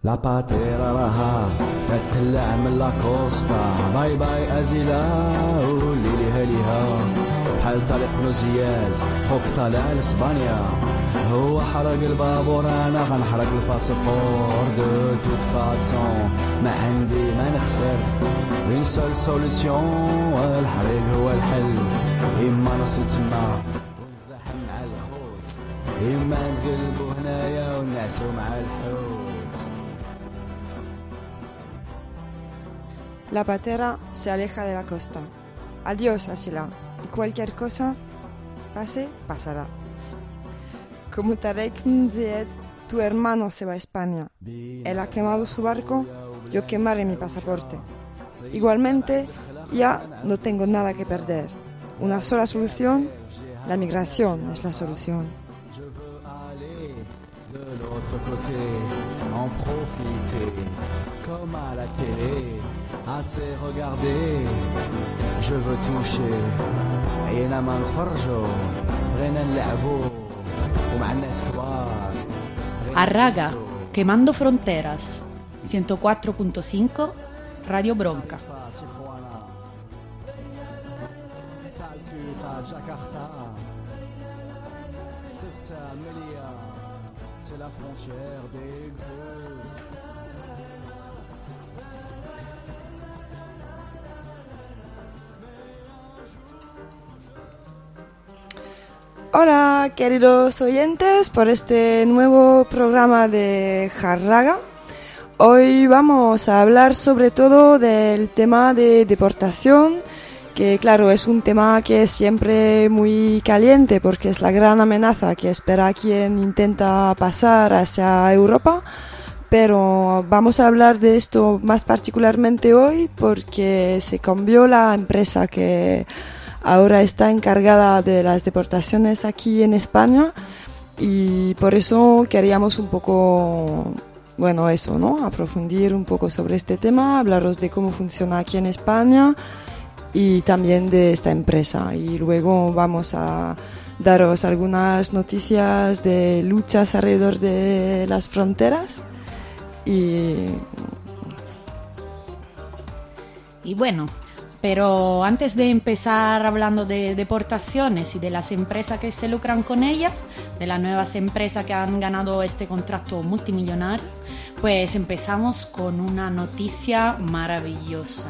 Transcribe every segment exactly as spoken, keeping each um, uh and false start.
La patera راها تتكلع من لاكوستا باي باي ازيلا واللي ليها ليها بحال طريق بن زياد خوك طالع لاسبانيا هو حرق البابور انا غنحرق الباسبور دو توت فاسون ما عندي ما نخسر اون سول سوليسيون الحريق هو الحل اما نصل تما ونزاحم مع الخوت اما نتقلبو هنايا ونعسو مع الحوت. La patera se aleja de la costa. Adiós, Asila. Y cualquier cosa pase, pasará. Como Tarek bin Ziyad, tu hermano se va a España. Él ha quemado su barco, yo quemaré mi pasaporte. Igualmente, ya no tengo nada que perder. Una sola solución, la migración es la solución. Comme à la télé, assez regarder, je veux toucher, عينا ما نتفرجوا, بغينا نلعبوا, ومع الناس كبار. Arraga, quemando fronteras, ciento cuatro punto cinco, Radio Bronca. C'est la frontière des gros. Hola, queridos oyentes, por este nuevo programa de Jarraga. Hoy vamos a hablar sobre todo del tema de deportación, que claro, es un tema que es siempre muy caliente porque es la gran amenaza que espera quien intenta pasar hacia Europa. Pero vamos a hablar de esto más particularmente hoy porque se cambió la empresa que ahora está encargada de las deportaciones aquí en España y por eso queríamos un poco, bueno, eso, ¿no? Aprofundir un poco sobre este tema, hablaros de cómo funciona aquí en España y también de esta empresa. Y luego vamos a daros algunas noticias de luchas alrededor de las fronteras y... Y bueno... Pero antes de empezar hablando de deportaciones y de las empresas que se lucran con ellas, de las nuevas empresas que han ganado este contrato multimillonario, pues empezamos con una noticia maravillosa.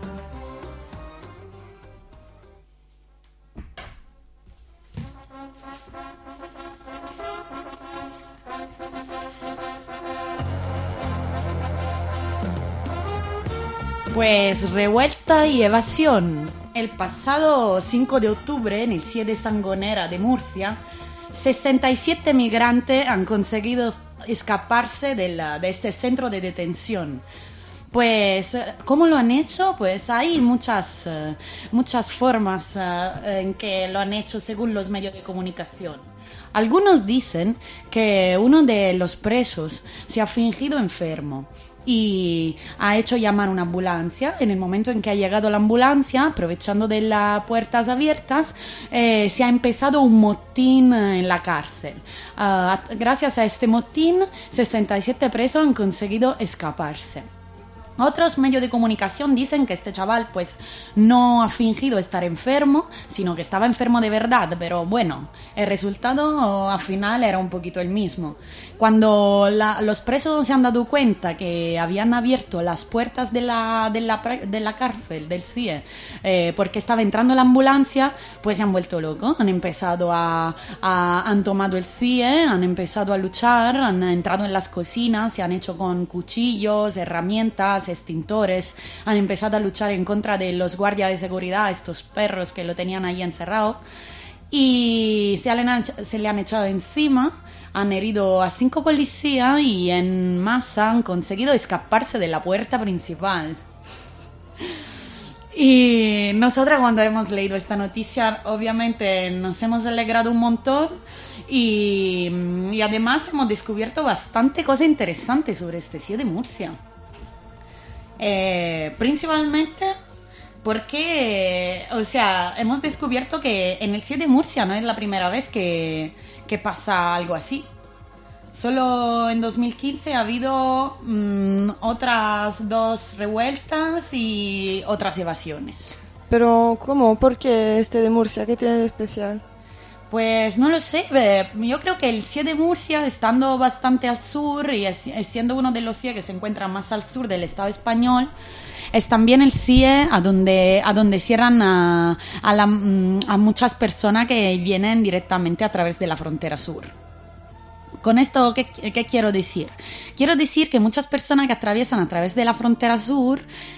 Pues revuelta y evasión. El pasado cinco de octubre, en el C I E de Sangonera de Murcia, sesenta y siete migrantes han conseguido escaparse de, la, de este centro de detención. Pues, ¿cómo lo han hecho? Pues hay muchas, uh, muchas formas uh, en que lo han hecho según los medios de comunicación. Algunos dicen que uno de los presos se ha fingido enfermo y ha hecho llamar una ambulancia. En el momento en que ha llegado la ambulancia, aprovechando de las puertas abiertas, eh, se ha empezado un motín en la cárcel. Uh, gracias a este motín, sesenta y siete presos han conseguido escaparse. Otros medios de comunicación dicen que este chaval pues no ha fingido estar enfermo, sino que estaba enfermo de verdad, pero bueno, el resultado al final era un poquito el mismo. Cuando la, los presos se han dado cuenta que habían abierto las puertas de la, de la, de la cárcel, del C I E, eh, porque estaba entrando la ambulancia, pues se han vuelto locos, han empezado a, a han tomado el C I E, han empezado a luchar, han entrado en las cocinas, se han hecho con cuchillos, herramientas, extintores, han empezado a luchar en contra de los guardias de seguridad, estos perros que lo tenían ahí encerrado, y se le han, se le han echado encima, han herido a cinco policías y en masa han conseguido escaparse de la puerta principal. Y nosotras cuando hemos leído esta noticia obviamente nos hemos alegrado un montón y, y además hemos descubierto bastante cosas interesantes sobre este C I E de Murcia. Eh, principalmente porque, o sea, hemos descubierto que en el C I E de Murcia no es la primera vez que, que pasa algo así. Solo en dos mil quince ha habido mmm, otras dos revueltas y otras evasiones. Pero, ¿cómo? ¿Por qué este de Murcia? ¿Qué tiene de especial? Pues no lo sé, yo creo que el C I E de Murcia, estando bastante al sur y siendo uno de los C I E que se encuentra más al sur del Estado español, es también el C I E a donde, a donde cierran a, a, la, a muchas personas que vienen directamente a través de la frontera sur. Con esto, ¿qué, ¿qué quiero decir? Quiero decir que muchas personas que atraviesan a través de la frontera sur,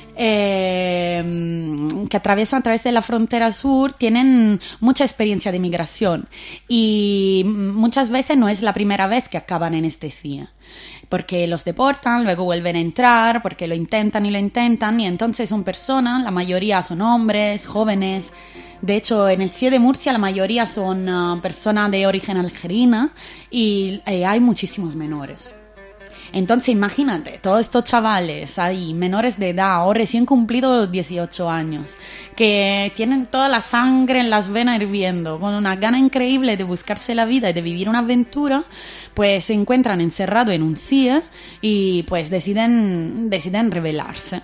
eh, que atraviesan a través de la frontera sur, tienen mucha experiencia de migración y muchas veces no es la primera vez que acaban en este C I E. Porque los deportan, luego vuelven a entrar, porque lo intentan y lo intentan, y entonces son personas, la mayoría son hombres, jóvenes. De hecho, en el C I E de Murcia la mayoría son uh, personas de origen algerina y eh, hay muchísimos menores. Entonces, imagínate, todos estos chavales ahí, menores de edad o recién cumplidos los dieciocho años, que tienen toda la sangre en las venas hirviendo, con una gana increíble de buscarse la vida y de vivir una aventura, pues se encuentran encerrados en un C I E y pues deciden, deciden rebelarse.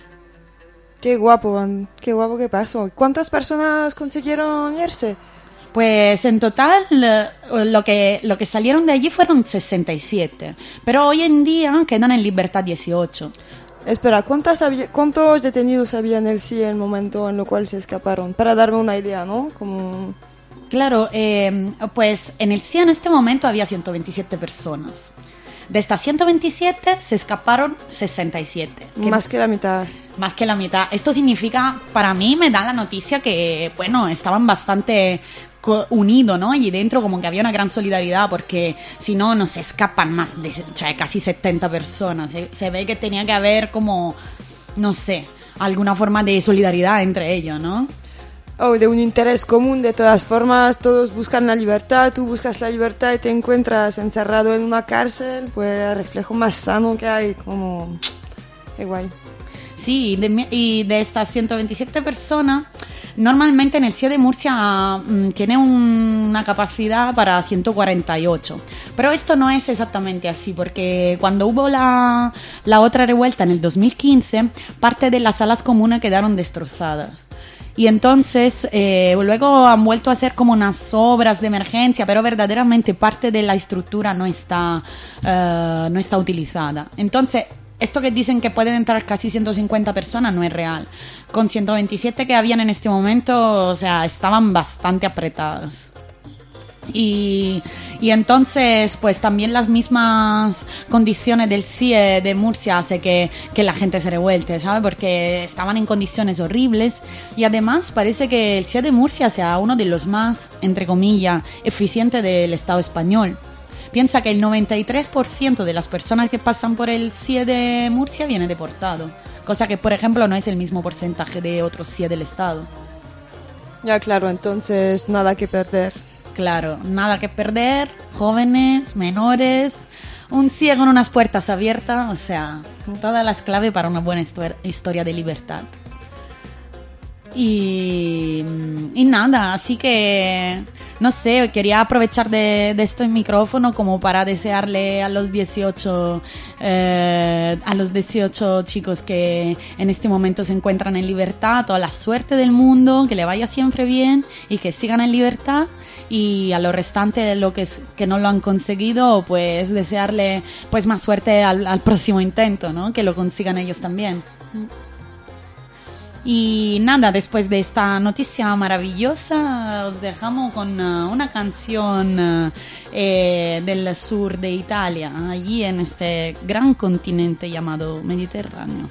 Qué guapo, qué guapo que pasó. ¿Cuántas personas consiguieron irse? Pues en total lo que, lo que salieron de allí fueron sesenta y siete, pero hoy en día quedan en libertad dieciocho. Espera, ¿cuántas había, ¿cuántos detenidos había en el C I E en el momento en el cual se escaparon? Para darme una idea, ¿no? Como... Claro, eh, pues en el C I E en este momento había ciento veintisiete personas. De estas ciento veintisiete se escaparon sesenta y siete. Que más que la mitad. Más que la mitad. Esto significa, para mí me da la noticia que, bueno, estaban bastante unidos, ¿no? Allí dentro como que había una gran solidaridad, porque si no, no se escapan más de, o sea, casi setenta personas. Se, se ve que tenía que haber como, no sé, alguna forma de solidaridad entre ellos, ¿no? Oh, de un interés común, de todas formas, todos buscan la libertad, tú buscas la libertad y te encuentras encerrado en una cárcel, pues el reflejo más sano que hay, como... Qué guay. Sí, de, y de estas ciento veintisiete personas, normalmente en el C I E de Murcia mmm, tiene un, una capacidad para ciento cuarenta y ocho. Pero esto no es exactamente así, porque cuando hubo la, la otra revuelta en el dos mil quince, parte de las salas comunes quedaron destrozadas. Y entonces eh, luego han vuelto a hacer como unas obras de emergencia, pero verdaderamente parte de la estructura no está, uh, no está utilizada. Entonces, esto que dicen que pueden entrar casi ciento cincuenta personas no es real. Con ciento veintisiete que habían en este momento, o sea, estaban bastante apretadas. Y, y entonces, pues también las mismas condiciones del C I E de Murcia hace que, que la gente se revuelte, ¿sabes? Porque estaban en condiciones horribles y además parece que el C I E de Murcia sea uno de los más, entre comillas, eficientes del Estado español. Piensa que el noventa y tres por ciento de las personas que pasan por el C I E de Murcia viene deportado, cosa que, por ejemplo, no es el mismo porcentaje de otros C I E del Estado. Ya, claro, entonces nada que perder. Claro, nada que perder, jóvenes, menores, un C I E con unas puertas abiertas, o sea, todas las claves para una buena histo- historia de libertad. Y, y nada, así que, no sé, quería aprovechar de, de este micrófono como para desearle a los dieciocho, eh, a los dieciocho chicos que en este momento se encuentran en libertad, toda la suerte del mundo, que le vaya siempre bien y que sigan en libertad. Y a lo restante de lo que, es, que no lo han conseguido, pues desearle pues más suerte al, al próximo intento, ¿no? Que lo consigan ellos también. Y nada, después de esta noticia maravillosa, os dejamos con uh, una canción uh, eh, del sur de Italia, allí en este gran continente llamado Mediterráneo.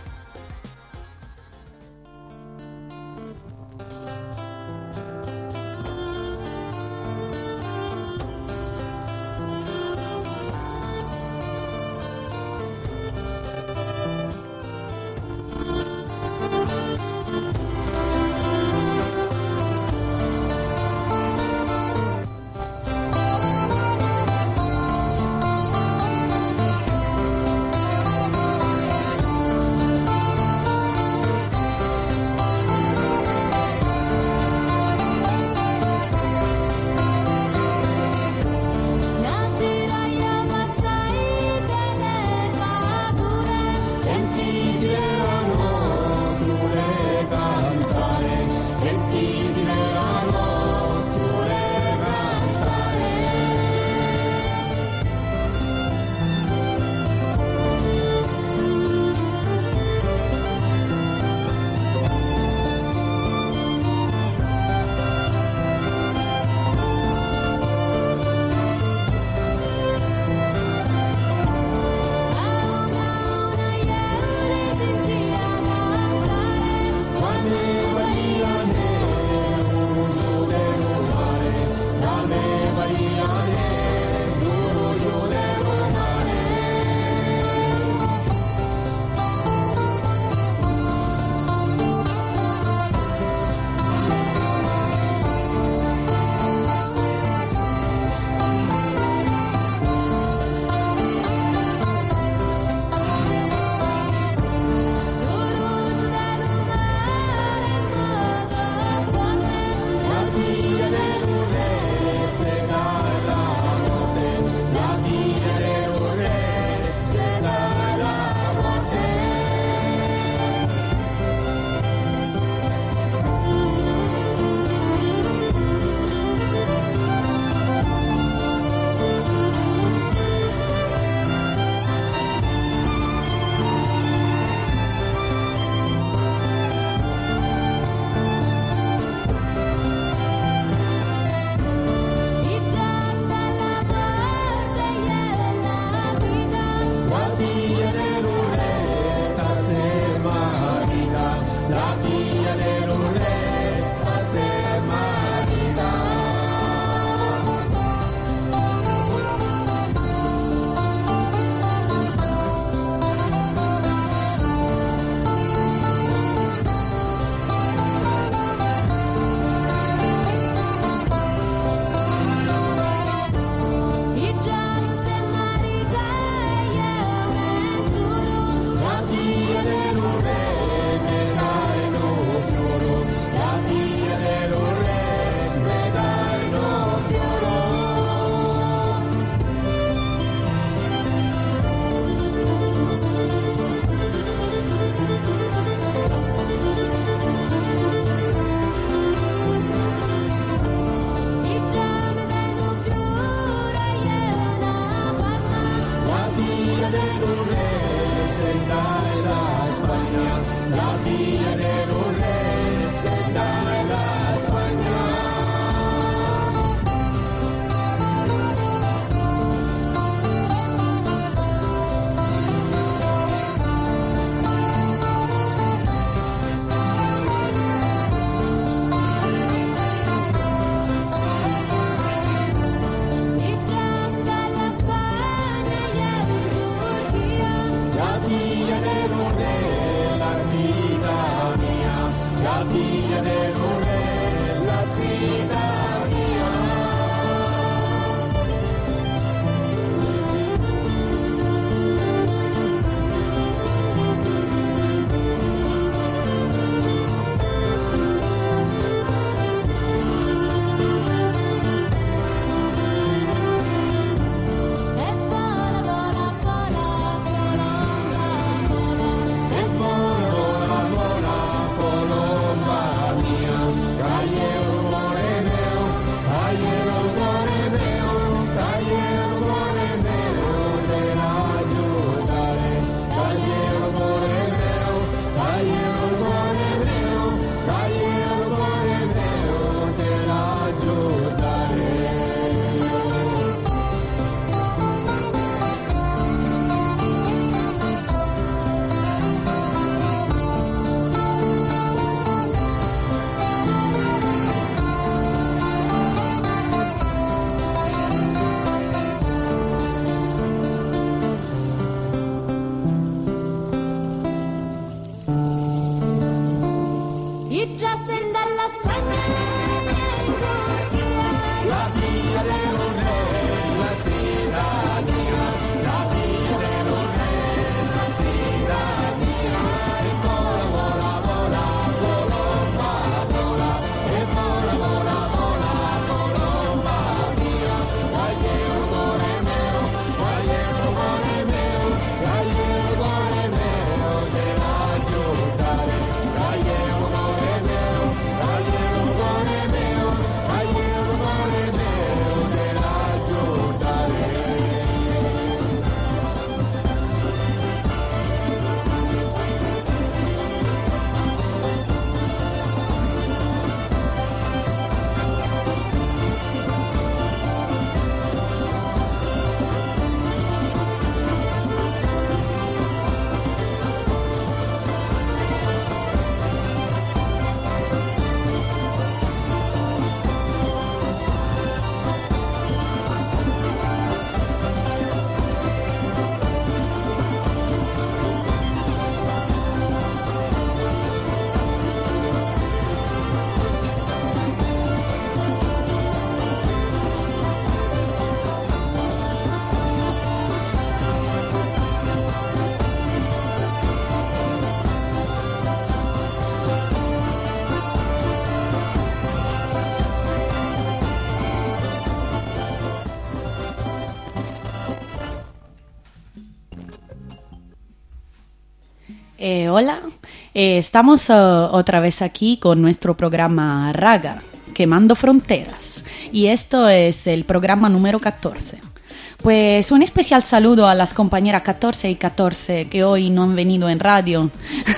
Eh, hola, eh, estamos uh, otra vez aquí con nuestro programa Raga, Quemando Fronteras, y esto es el programa número catorce. Pues un especial saludo a las compañeras catorce y catorce que hoy no han venido en radio,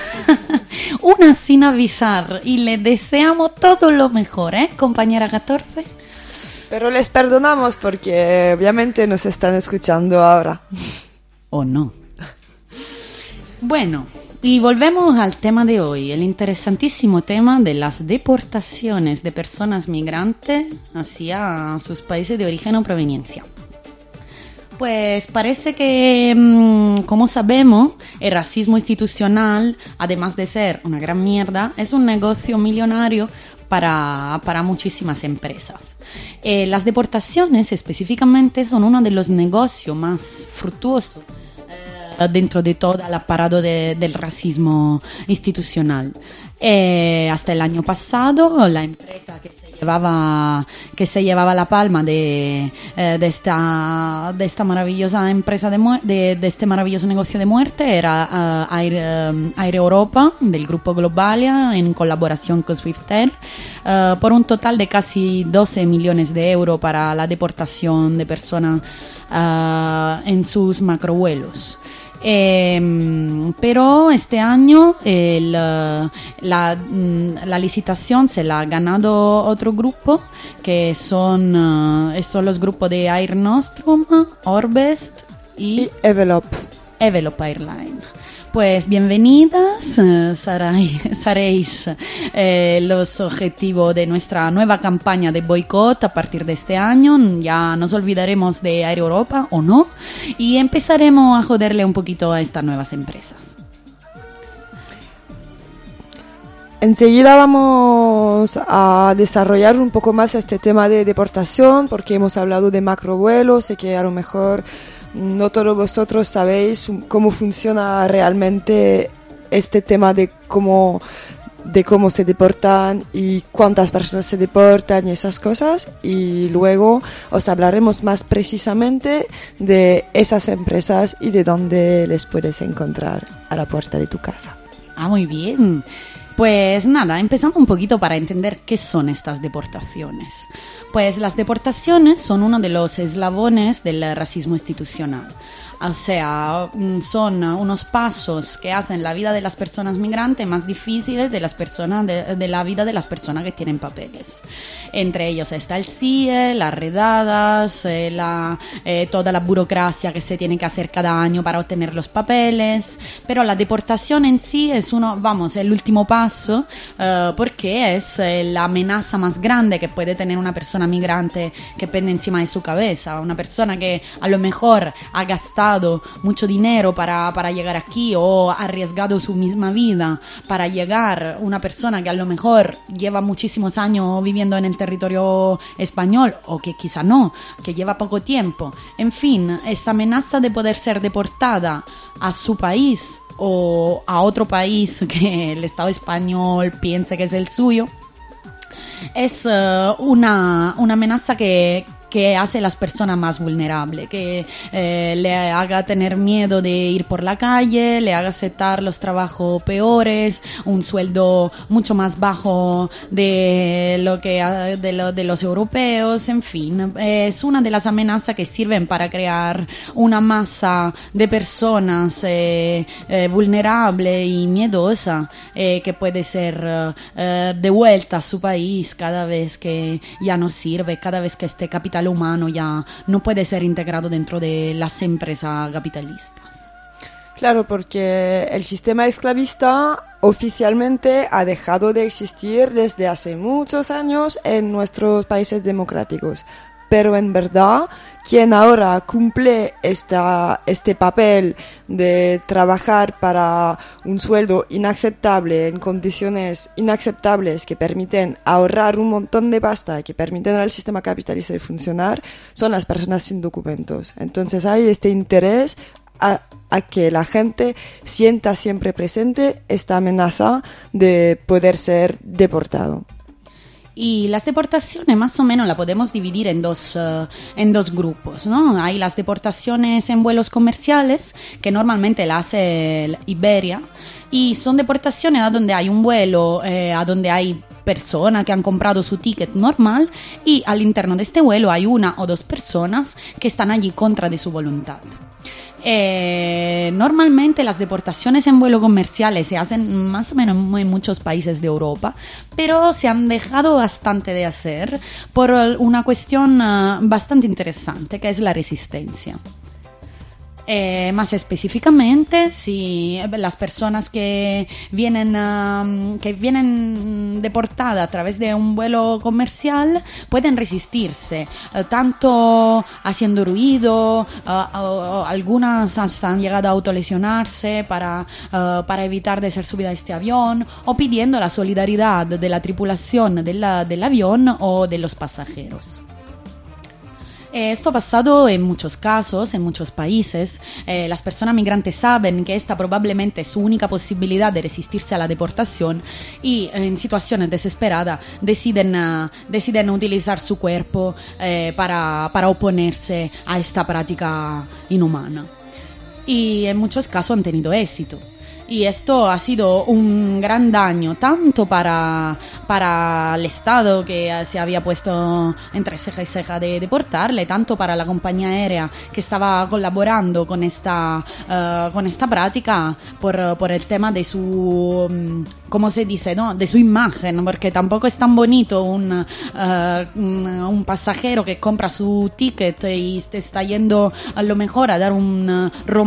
una sin avisar, y les deseamos todo lo mejor, ¿eh, compañera catorce? Pero les perdonamos porque obviamente nos están escuchando ahora. ¿O no? Bueno, y volvemos al tema de hoy, el interesantísimo tema de las deportaciones de personas migrantes hacia sus países de origen o proveniencia. Pues parece que, como sabemos, el racismo institucional, además de ser una gran mierda, es un negocio millonario para, para muchísimas empresas. Eh, las deportaciones específicamente son uno de los negocios más fructuosos dentro de todo el aparato de, del racismo institucional. Eh, hasta el año pasado, la empresa que se llevaba, que se llevaba la palma de, eh, de, esta, de esta maravillosa empresa, de, mu- de, de este maravilloso negocio de muerte era uh, Air, um, Air Europa, del grupo Globalia, en colaboración con Swiftair, uh, por un total de casi doce millones de euros para la deportación de personas uh, en sus macrovuelos. Eh, pero este año el, la, la licitación se la ha ganado otro grupo, que son, uh, son los grupos de Air Nostrum, Orbest y, y Evelop. Evelop Airlines. Pues bienvenidas, eh, seréis eh, los objetivos de nuestra nueva campaña de boicot a partir de este año. Ya nos olvidaremos de Air Europa, o no, y empezaremos a joderle un poquito a estas nuevas empresas. Enseguida vamos a desarrollar un poco más este tema de deportación, porque hemos hablado de macrovuelos y que a lo mejor no todos vosotros sabéis cómo funciona realmente este tema de cómo, de cómo se deportan y cuántas personas se deportan y esas cosas. Y luego os hablaremos más precisamente de esas empresas y de dónde les puedes encontrar a la puerta de tu casa. Ah, muy bien. Pues nada, empezamos un poquito para entender qué son estas deportaciones. Pues las deportaciones son uno de los eslabones del racismo institucional. O sea, son unos pasos que hacen la vida de las personas migrantes más difíciles de, las personas de, de la vida de las personas que tienen papeles. Entre ellos está el C I E, las redadas, eh, la, eh, toda la burocracia que se tiene que hacer cada año para obtener los papeles. Pero la deportación en sí es uno, vamos, el último paso eh, porque es eh, la amenaza más grande que puede tener una persona migrante que pende encima de su cabeza. Una persona que a lo mejor ha gastado mucho dinero para, para llegar aquí o ha arriesgado su misma vida para llegar, una persona que a lo mejor lleva muchísimos años viviendo en el territorio español o que quizá no, que lleva poco tiempo. En fin, esta amenaza de poder ser deportada a su país o a otro país que el Estado español piense que es el suyo es uh, una, una amenaza que que hace a las personas más vulnerables, que eh, le haga tener miedo de ir por la calle, le haga aceptar los trabajos peores, un sueldo mucho más bajo de lo que de, lo, de los europeos, en fin, es una de las amenazas que sirven para crear una masa de personas eh, eh, vulnerable y miedosa eh, que puede ser eh, devuelta a su país cada vez que ya no sirve, cada vez que este capital humano ya no puede ser integrado dentro de las empresas capitalistas. Claro, porque el sistema esclavista oficialmente ha dejado de existir desde hace muchos años en nuestros países democráticos. Pero en verdad, quien ahora cumple esta, este papel de trabajar para un sueldo inaceptable, en condiciones inaceptables que permiten ahorrar un montón de pasta, que permiten al sistema capitalista de funcionar, son las personas sin documentos. Entonces hay este interés a, a que la gente sienta siempre presente esta amenaza de poder ser deportado. Y las deportaciones más o menos la podemos dividir en dos, uh, en dos grupos, ¿no? Hay las deportaciones en vuelos comerciales, que normalmente la hace Iberia, y son deportaciones a donde hay un vuelo, eh, a donde hay personas que han comprado su ticket normal y al interno de este vuelo hay una o dos personas que están allí contra de su voluntad. Eh, normalmente las deportaciones en vuelo comerciales se hacen más o menos en muchos países de Europa, pero se han dejado bastante de hacer por una cuestión uh, bastante interesante, que es la resistencia. Eh, más específicamente, si las personas que vienen uh, que vienen deportadas a través de un vuelo comercial pueden resistirse, uh, tanto haciendo ruido, uh, uh, algunas hasta han llegado a autolesionarse para, uh, para evitar de ser subida a este avión, o pidiendo la solidaridad de la tripulación de la, del avión o de los pasajeros. Esto ha pasado en muchos casos, en muchos países. Eh, las personas migrantes saben que esta probablemente es su única posibilidad de resistirse a la deportación y en situaciones desesperadas deciden, uh, deciden utilizar su cuerpo eh, para, para oponerse a esta práctica inhumana. Y en muchos casos han tenido éxito. Y esto ha sido un gran daño, tanto para, para el Estado, que se había puesto entre ceja y ceja de deportarle, tanto para la compañía aérea que estaba colaborando con esta, uh, con esta práctica por, por el tema de su, ¿cómo se dice? ¿No? De su imagen, porque tampoco es tan bonito un, uh, un pasajero que compra su ticket y te está yendo a lo mejor a dar un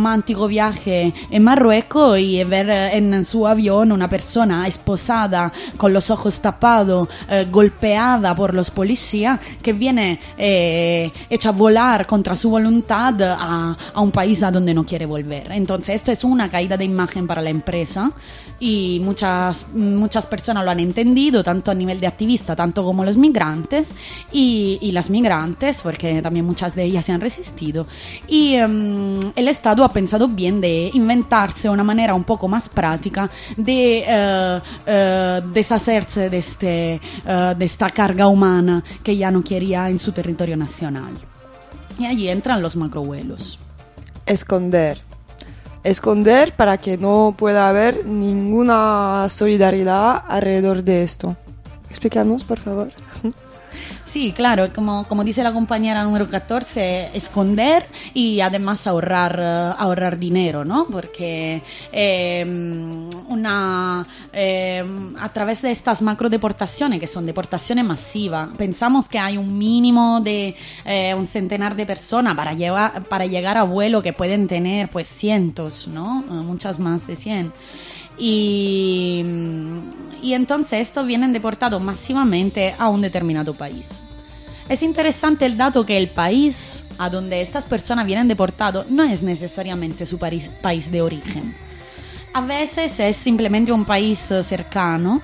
romántico viaje en Marruecos y ver en su avión una persona esposada con los ojos tapados, eh, golpeada por los policías, que viene eh, hecha volar contra su voluntad a, a un país a donde no quiere volver. Entonces esto es una caída de imagen para la empresa y muchas, muchas personas lo han entendido, tanto a nivel de activista, tanto como los migrantes y, y las migrantes, porque también muchas de ellas se han resistido. Y um, el Estado ha pensado bien de inventarse una manera un poco más práctica de uh, uh, deshacerse de, este, uh, de esta carga humana que ya no quería en su territorio nacional. Y allí entran los macrovuelos. Esconder. Esconder para que no pueda haber ninguna solidaridad alrededor de esto. Explícanos, por favor. Sí, claro, como, como dice la compañera número catorce, esconder y además ahorrar, uh, ahorrar dinero, ¿no? Porque eh, una, eh, a través de estas macro deportaciones, que son deportaciones masivas, pensamos que hay un mínimo de eh, un centenar de personas para, llevar, para llegar a vuelo que pueden tener pues cientos, ¿no? Muchas más de cien. Y, y entonces estos vienen deportados masivamente a un determinado país. Es interesante el dato que el país a donde estas personas vienen deportados no es necesariamente su país, país de origen. A veces es simplemente un país cercano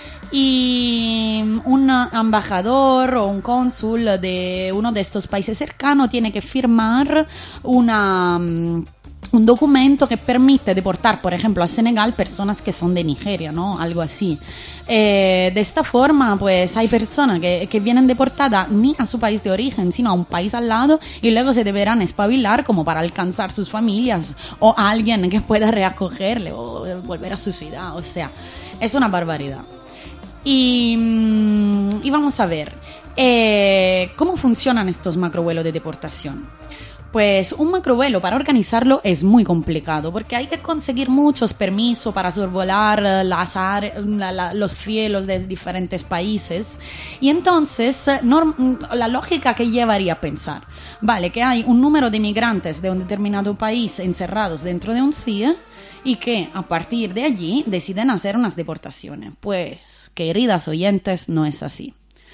y un embajador o un cónsul de uno de estos países cercanos tiene que firmar una... un documento que permite deportar, por ejemplo, a Senegal personas que son de Nigeria, ¿no? Algo así. Eh, de esta forma, pues hay personas que, que vienen deportadas ni a su país de origen, sino a un país al lado y luego se deberán espabilar como para alcanzar sus familias o a alguien que pueda reacogerle o volver a su ciudad. O sea, es una barbaridad. Y, y vamos a ver, eh, ¿cómo funcionan estos macrovuelos de deportación? Pues un macrovuelo para organizarlo es muy complicado porque hay que conseguir muchos permisos para sobrevolar las are- la, la, los cielos de diferentes países y entonces norm- la lógica que llevaría a pensar, vale, que hay un número de migrantes de un determinado país encerrados dentro de un C I E y que a partir de allí deciden hacer unas deportaciones. Pues, queridas oyentes, no es así.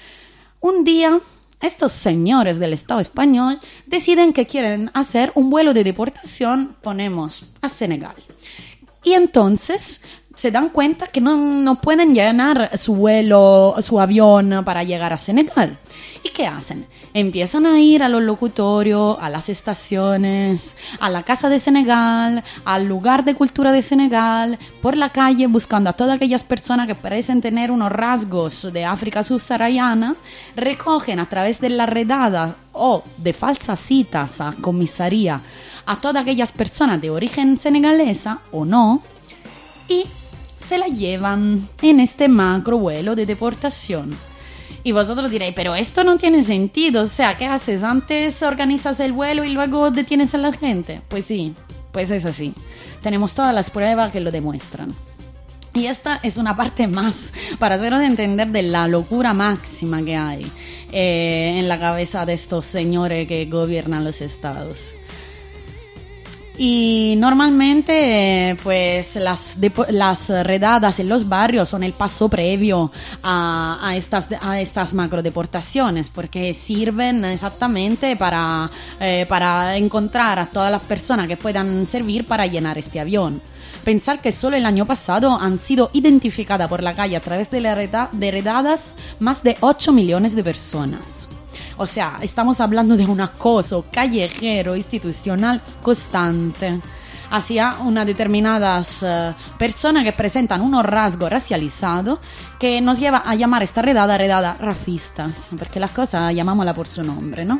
Un día estos señores del Estado español deciden que quieren hacer un vuelo de deportación, ponemos, a Senegal. Y entonces se dan cuenta que no, no pueden llenar su vuelo, su avión para llegar a Senegal. ¿Y qué hacen? Empiezan a ir a los locutorios, a las estaciones, a la Casa de Senegal, al lugar de cultura de Senegal, por la calle buscando a todas aquellas personas que parecen tener unos rasgos de África subsahariana, recogen a través de la redada o de falsas citas a comisaría a todas aquellas personas de origen senegalesa o no, y se la llevan en este macro vuelo de deportación. Y vosotros diréis, pero esto no tiene sentido, o sea, ¿qué haces? Antes organizas el vuelo y luego detienes a la gente. Pues sí, pues es así. Tenemos todas las pruebas que lo demuestran. Y esta es una parte más para haceros entender de la locura máxima que hay eh, en la cabeza de estos señores que gobiernan los estados. Y normalmente pues las, depo- las redadas en los barrios son el paso previo a, a, estas, a estas macrodeportaciones, porque sirven exactamente para, eh, para encontrar a todas las personas que puedan servir para llenar este avión. Pensar que solo el año pasado han sido identificadas por la calle a través de, la reda- de redadas más de ocho millones de personas. O sea, estamos hablando de un acoso callejero institucional constante hacia unas determinadas uh, personas que presentan unos rasgos racializados que nos lleva a llamar esta redada redada racistas, porque las cosas llamámosla por su nombre, ¿no?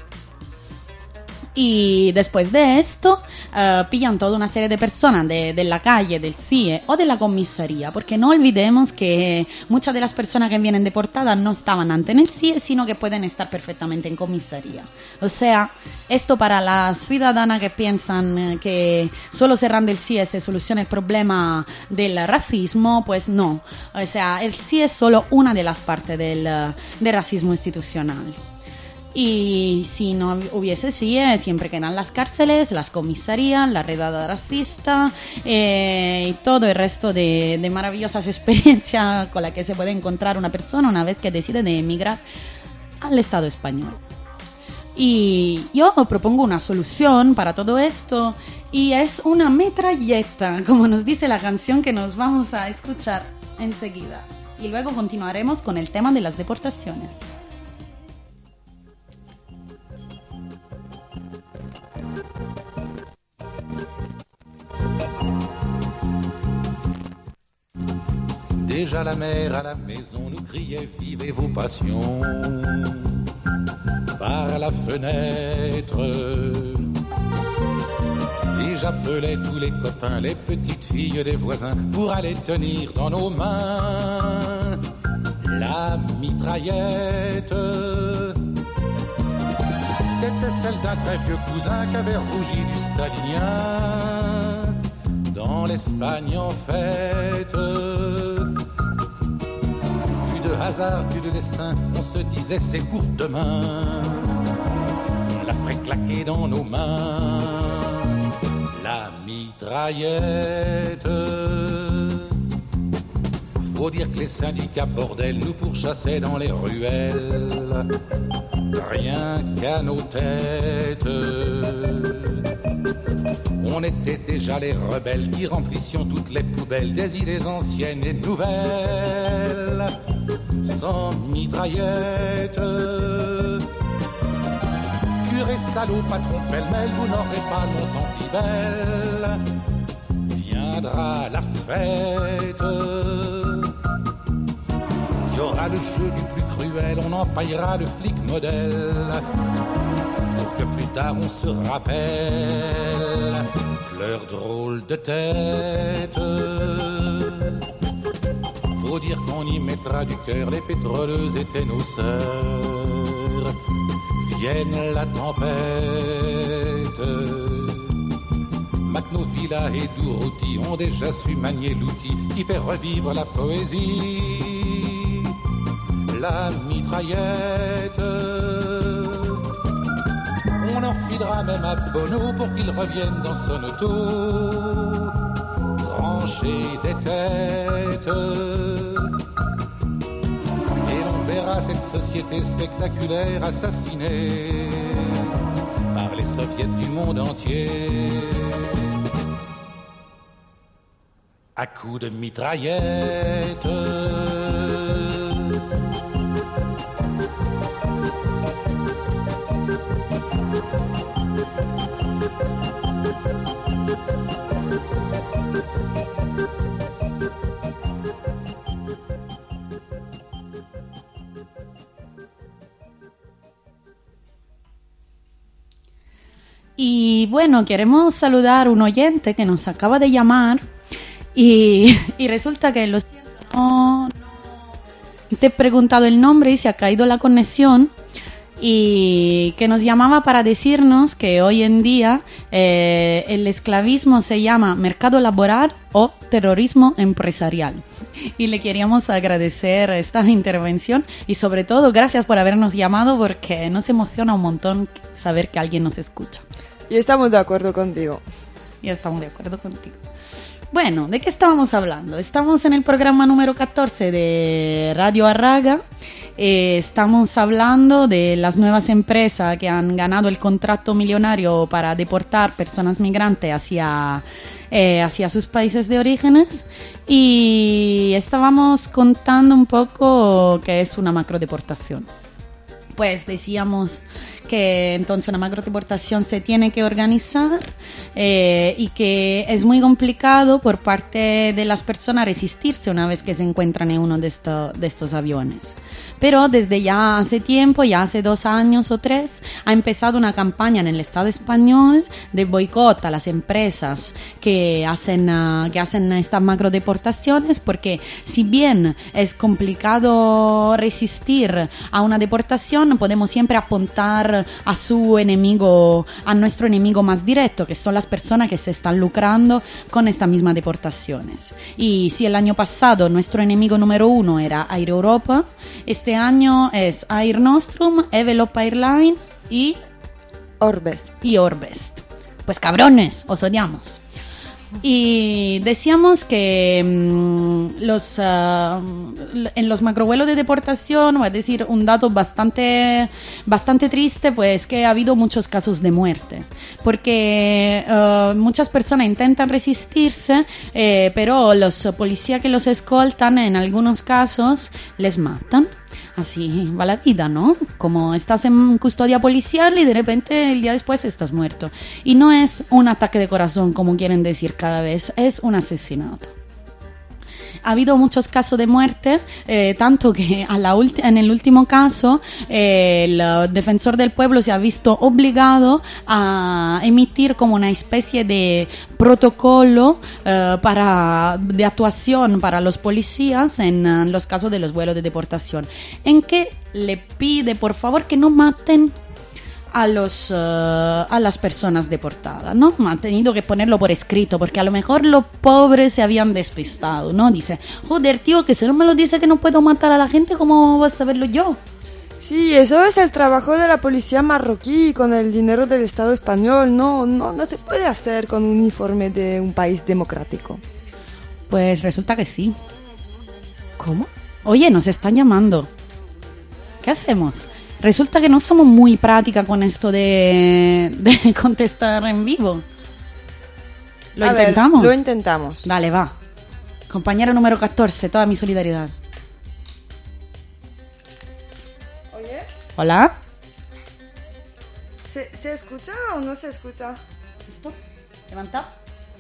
Y después de esto uh, pillan toda una serie de personas de, de la calle, del C I E o de la comisaría, porque no olvidemos que muchas de las personas que vienen deportadas no estaban antes en el C I E, sino que pueden estar perfectamente en comisaría. O sea, esto para las ciudadanas que piensan que solo cerrando el C I E se soluciona el problema del racismo, pues no. O sea, el C I E es solo una de las partes del, del racismo institucional. Y si no hubiese sí, eh, siempre quedan las cárceles, las comisarías, la redada racista eh, y todo el resto de, de maravillosas experiencias con las que se puede encontrar una persona una vez que decide de emigrar al Estado español. Y yo propongo una solución para todo esto y es una metralleta, como nos dice la canción que nos vamos a escuchar enseguida. Y luego continuaremos con el tema de las deportaciones. Déjà la mère à la maison nous criait « Vivez vos passions » par la fenêtre. Et j'appelais tous les copains, les petites filles des voisins pour aller tenir dans nos mains la mitraillette. C'était celle d'un très vieux cousin qui avait rougi du stalinien dans l'Espagne en fête. Plus de hasard, plus de destin, on se disait c'est pour demain. On la ferait claquer dans nos mains, la mitraillette. Faut dire que les syndicats bordel nous pourchassaient dans les ruelles, rien qu'à nos têtes. On était déjà les rebelles qui remplissions toutes les poubelles des idées anciennes et nouvelles, sans mitraillette. Curé, salaud, patron, pêle-mêle, vous n'aurez pas longtemps vie belle. Viendra la fête. Il y aura le jeu du plus cruel, on empaillera le flic modèle, pour que plus tard on se rappelle leur drôle de tête. Faut dire qu'on y mettra du cœur, les pétroleuses étaient nos sœurs. Vienne la tempête, Macno, Villa et Dourouti ont déjà su manier l'outil qui fait revivre la poésie, la mitraillette. On en filera même à Bono pour qu'il revienne dans son auto, trancher des têtes. Et l'on verra cette société spectaculaire assassinée par les soviets du monde entier à coups de mitraillette. Y bueno, queremos saludar a un oyente que nos acaba de llamar y, y resulta que lo siento, no, no te he preguntado el nombre y se ha caído la conexión, y que nos llamaba para decirnos que hoy en día eh, el esclavismo se llama mercado laboral o terrorismo empresarial. Y le queríamos agradecer esta intervención y sobre todo gracias por habernos llamado, porque nos emociona un montón saber que alguien nos escucha. Y estamos de acuerdo contigo. Y estamos de acuerdo contigo. Bueno, ¿de qué estábamos hablando? Estamos en el programa número catorce de Radio Arraga. Eh, estamos hablando de las nuevas empresas que han ganado el contrato millonario para deportar personas migrantes hacia, eh, hacia sus países de orígenes. Y estábamos contando un poco qué es una macrodeportación. Pues decíamos que entonces una macrodeportación se tiene que organizar eh, y que es muy complicado por parte de las personas resistirse una vez que se encuentran en uno de, esto, de estos aviones. Pero desde ya hace tiempo, ya hace dos años o tres, ha empezado una campaña en el Estado español de boicot a las empresas que hacen, uh, que hacen estas macrodeportaciones, porque si bien es complicado resistir a una deportación, podemos siempre apuntar atacar a su enemigo, a nuestro enemigo más directo, que son las personas que se están lucrando con estas mismas deportaciones. Y si el año pasado nuestro enemigo número uno era Air Europa, este año es Air Nostrum, Evelop Airline y Orbest. Y Orbest. Pues cabrones, os odiamos. Y decíamos que mmm, los uh, en los macrovuelos de deportación, voy a decir un dato bastante bastante triste, pues que ha habido muchos casos de muerte, porque uh, muchas personas intentan resistirse, eh, pero los policías que los escoltan en algunos casos les matan. Así va la vida, ¿no? Como estás en custodia policial y de repente el día después estás muerto. Y no es un ataque de corazón, como quieren decir cada vez, es un asesinato. Ha habido muchos casos de muerte, eh, tanto que a la ulti- en el último caso eh, el defensor del pueblo se ha visto obligado a emitir como una especie de protocolo eh, para, de actuación para los policías en, en los casos de los vuelos de deportación, en que le pide por favor que no maten a los uh, a las personas deportadas, ¿no? Ha tenido que ponerlo por escrito porque a lo mejor los pobres se habían despistado, ¿no? Dice, joder, tío, que si no me lo dice que no puedo matar a la gente, ¿cómo voy a saberlo yo? Sí, eso es el trabajo de la policía marroquí con el dinero del Estado español. No, no, no se puede hacer con un uniforme de un país democrático. Pues resulta que sí. ¿Cómo? Oye, nos están llamando. ¿Qué hacemos? Resulta que no somos muy prácticas con esto de, de contestar en vivo. ¿Lo A intentamos? Ver, lo intentamos. Dale, va. Compañero número catorce, toda mi solidaridad. Oye, ¿Hola? ¿se, ¿se escucha o no se escucha? ¿Listo? Levanta.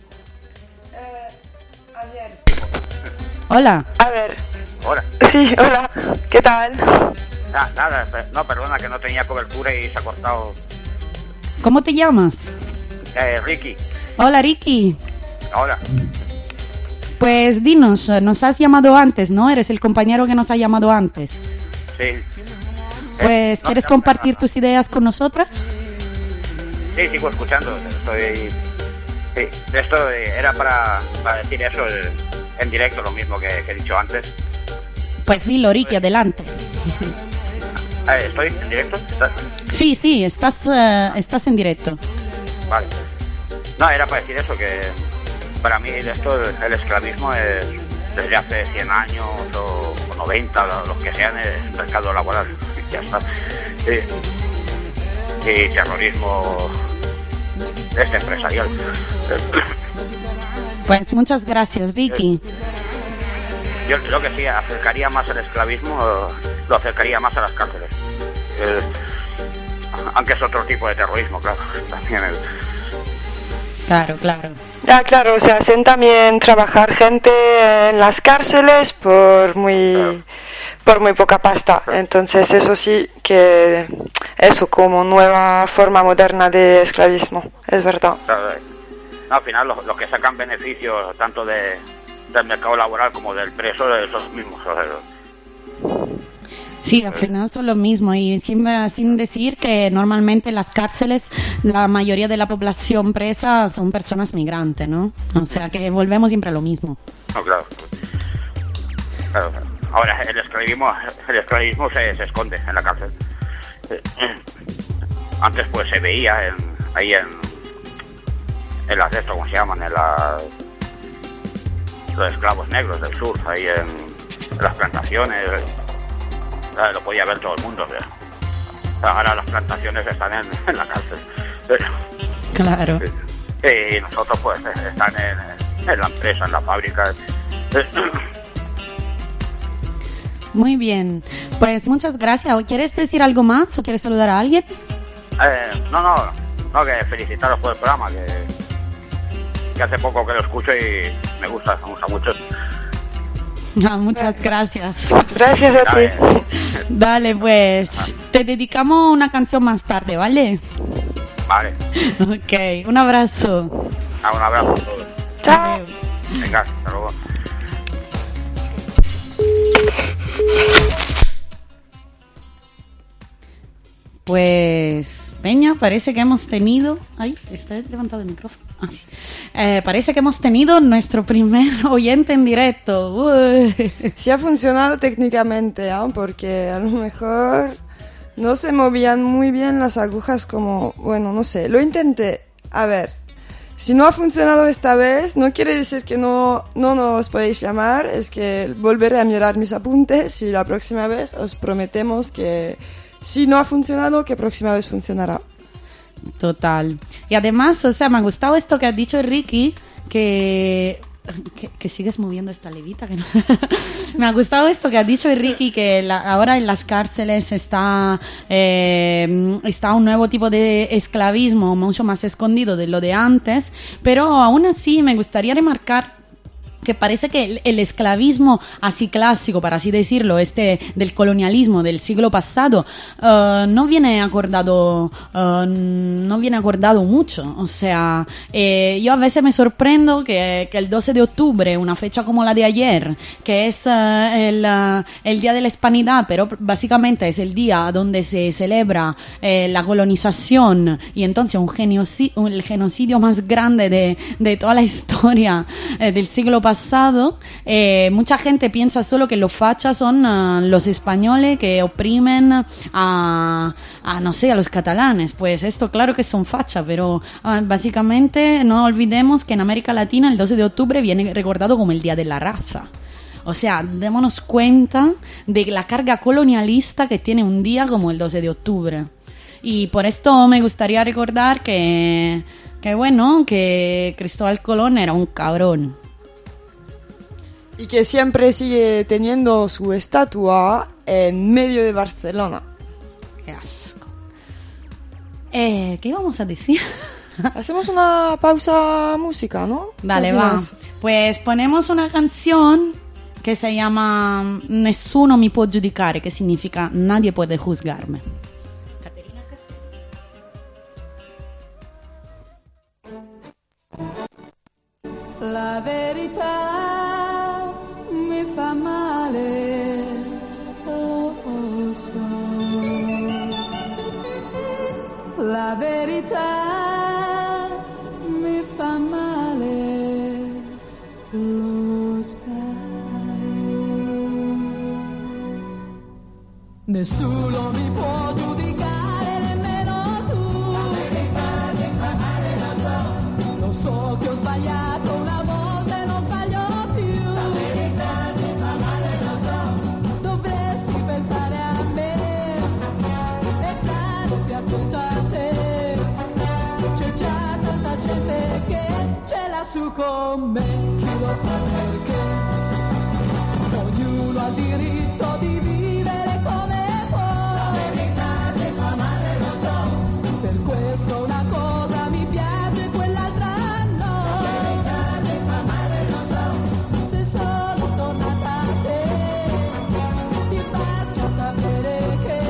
Eh, a ver. Hola. A ver. Hola. Sí, hola. ¿Qué tal? Ah, nada, no, perdona, que no tenía cobertura y se ha cortado. ¿Cómo te llamas? Eh, Ricky. Hola, Ricky. Hola. Pues dinos, nos has llamado antes, ¿no? Eres el compañero que nos ha llamado antes. Sí. Pues, Eh, no, ¿quieres no, compartir no, no. tus ideas con nosotras? Sí, sigo escuchando. Estoy. Sí, esto eh, era para, para decir eso eh, en directo, lo mismo que, que he dicho antes. Pues dilo, Ricky, adelante. Eh, ¿Estoy en directo? ¿Estás? Sí, sí, estás, uh, estás en directo. Vale. No, era para decir eso, que para mí esto, el esclavismo es desde hace cien años o, o noventa, los que sean, el mercado laboral. Ya está. Sí. Y terrorismo este empresarial. Pues muchas gracias, Ricky. Yo creo que sí, acercaría más el esclavismo, lo acercaría más a las cárceles. Eh, aunque es otro tipo de terrorismo, claro. También el... Claro, claro. Ah, claro, o sea, hacen también trabajar gente en las cárceles por muy, Claro. por muy poca pasta. Entonces, eso sí que eso como nueva forma moderna de esclavismo, es verdad. Claro, eh, no, al final los, los que sacan beneficios tanto de, del mercado laboral como del preso son los mismos. O sea, Sí, al final son lo mismo y sin, sin decir que normalmente en las cárceles la mayoría de la población presa son personas migrantes, ¿no? O sea que volvemos siempre a lo mismo. no, claro. Claro, claro. Ahora, el esclavismo, el esclavismo se, se esconde en la cárcel. Eh, Antes pues se veía en, ahí en, en las de esto, ¿cómo se llaman? En las, los esclavos negros del sur, ahí en, en las plantaciones. Eh, Lo podía ver todo el mundo. eh. Ahora las plantaciones están en, en la cárcel. Claro. Eh, Y nosotros pues eh, están en, en la empresa, en la fábrica. Eh, Muy bien. Pues muchas gracias. ¿Quieres decir algo más o quieres saludar a alguien? Eh, no, no, no, que felicitaros por el programa, que, que hace poco que lo escucho y me gusta, me gusta mucho. Ah, muchas gracias. Gracias a Dale, ti. Dale, pues te dedicamos una canción más tarde, ¿vale? vale, Ok, un abrazo. Ah, un abrazo a todos. Chao. Adiós. Venga, hasta luego. Pues, Peña, parece que hemos tenido... Ay, está levantado el micrófono. Ah, sí. Eh, parece que hemos tenido nuestro primer oyente en directo. Uy. Sí ha funcionado técnicamente, ¿eh? Porque a lo mejor no se movían muy bien las agujas como... Bueno, no sé, lo intenté. A ver, si no ha funcionado esta vez, no quiere decir que no, no nos podéis llamar, es que volveré a mirar mis apuntes y la próxima vez os prometemos que si no ha funcionado, que próxima vez funcionará. Total. Y además, o sea, me ha gustado esto que has dicho, Ricky, que... Que, que sigues moviendo esta levita que no. Me ha gustado esto que ha dicho Ricky, que la, ahora en las cárceles está eh, está un nuevo tipo de esclavismo mucho más escondido de lo de antes, pero aún así me gustaría remarcar que parece que el, el esclavismo así clásico, para así decirlo, este del colonialismo del siglo pasado, uh, no viene acordado uh, no viene acordado mucho. O sea, eh, yo a veces me sorprendo que, que el doce de octubre, una fecha como la de ayer, que es uh, el, uh, el Día de la Hispanidad, pero básicamente es el día donde se celebra eh, la colonización y entonces un genocidio, el genocidio más grande de, de toda la historia eh, del siglo pasado. Pasado, eh, mucha gente piensa solo que los fachas son uh, los españoles que oprimen a, a, no sé, a los catalanes. Pues esto claro que son fachas, pero uh, básicamente no olvidemos que en América Latina el doce de octubre viene recordado como el Día de la Raza. O sea, démonos cuenta de la carga colonialista que tiene un día como el doce de octubre. Y por esto me gustaría recordar que, que bueno, que Cristóbal Colón era un cabrón. Y que siempre sigue teniendo su estatua en medio de Barcelona. Qué asco. Eh, ¿Qué íbamos a decir? Hacemos una pausa música, ¿no? Vale, va. Pues ponemos una canción que se llama Nessuno mi può giudicare, que significa nadie puede juzgarme. Caterina Caselli. La verità mi fa male, lo so. La verità mi fa male, lo sai. Nessuno mi può giudicare, nemmeno tu. La verità mi fa male, lo so. Lo so che ho sbagliato una volta e non sbaglio più. La verità mi fa male, lo so. Dovresti pensare a me e stare più attento a te. C'è già tanta gente che ce l'ha su con me. Chi lo sa perché? Ognuno ha il diritto di vivere come può. La verità mi fa male, lo so. Per questo una cosa mi piace, quell'altra no. La verità mi fa male, lo so. Se sono tornata a te, ti basta sapere che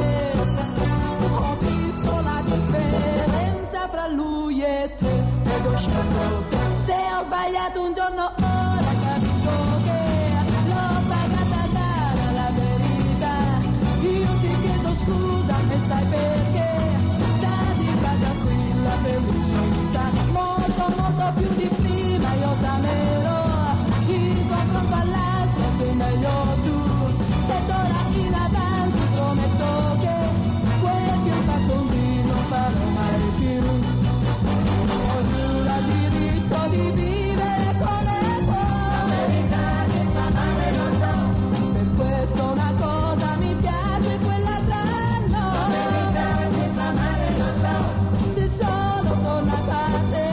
ho visto la differenza fra lui e te ed ho scelto te. Se ho sbagliato un giorno ora capisco che l'ho pagata cara la verità. Io ti chiedo scusa e sai perché? Sta di casa qui la felicità. Molto molto più di prima io t'amerò. In confronto all'altro sei meglio tu. E d'ora in avanti prometto che quel che ho fatto un dì non farò mai più. Ognuno ha diritto di vivere come può. La verità mi fa male, lo so. Per questo una cosa mi piace, quell'altra no. La verità mi fa male, lo so. Se sono tornata a te,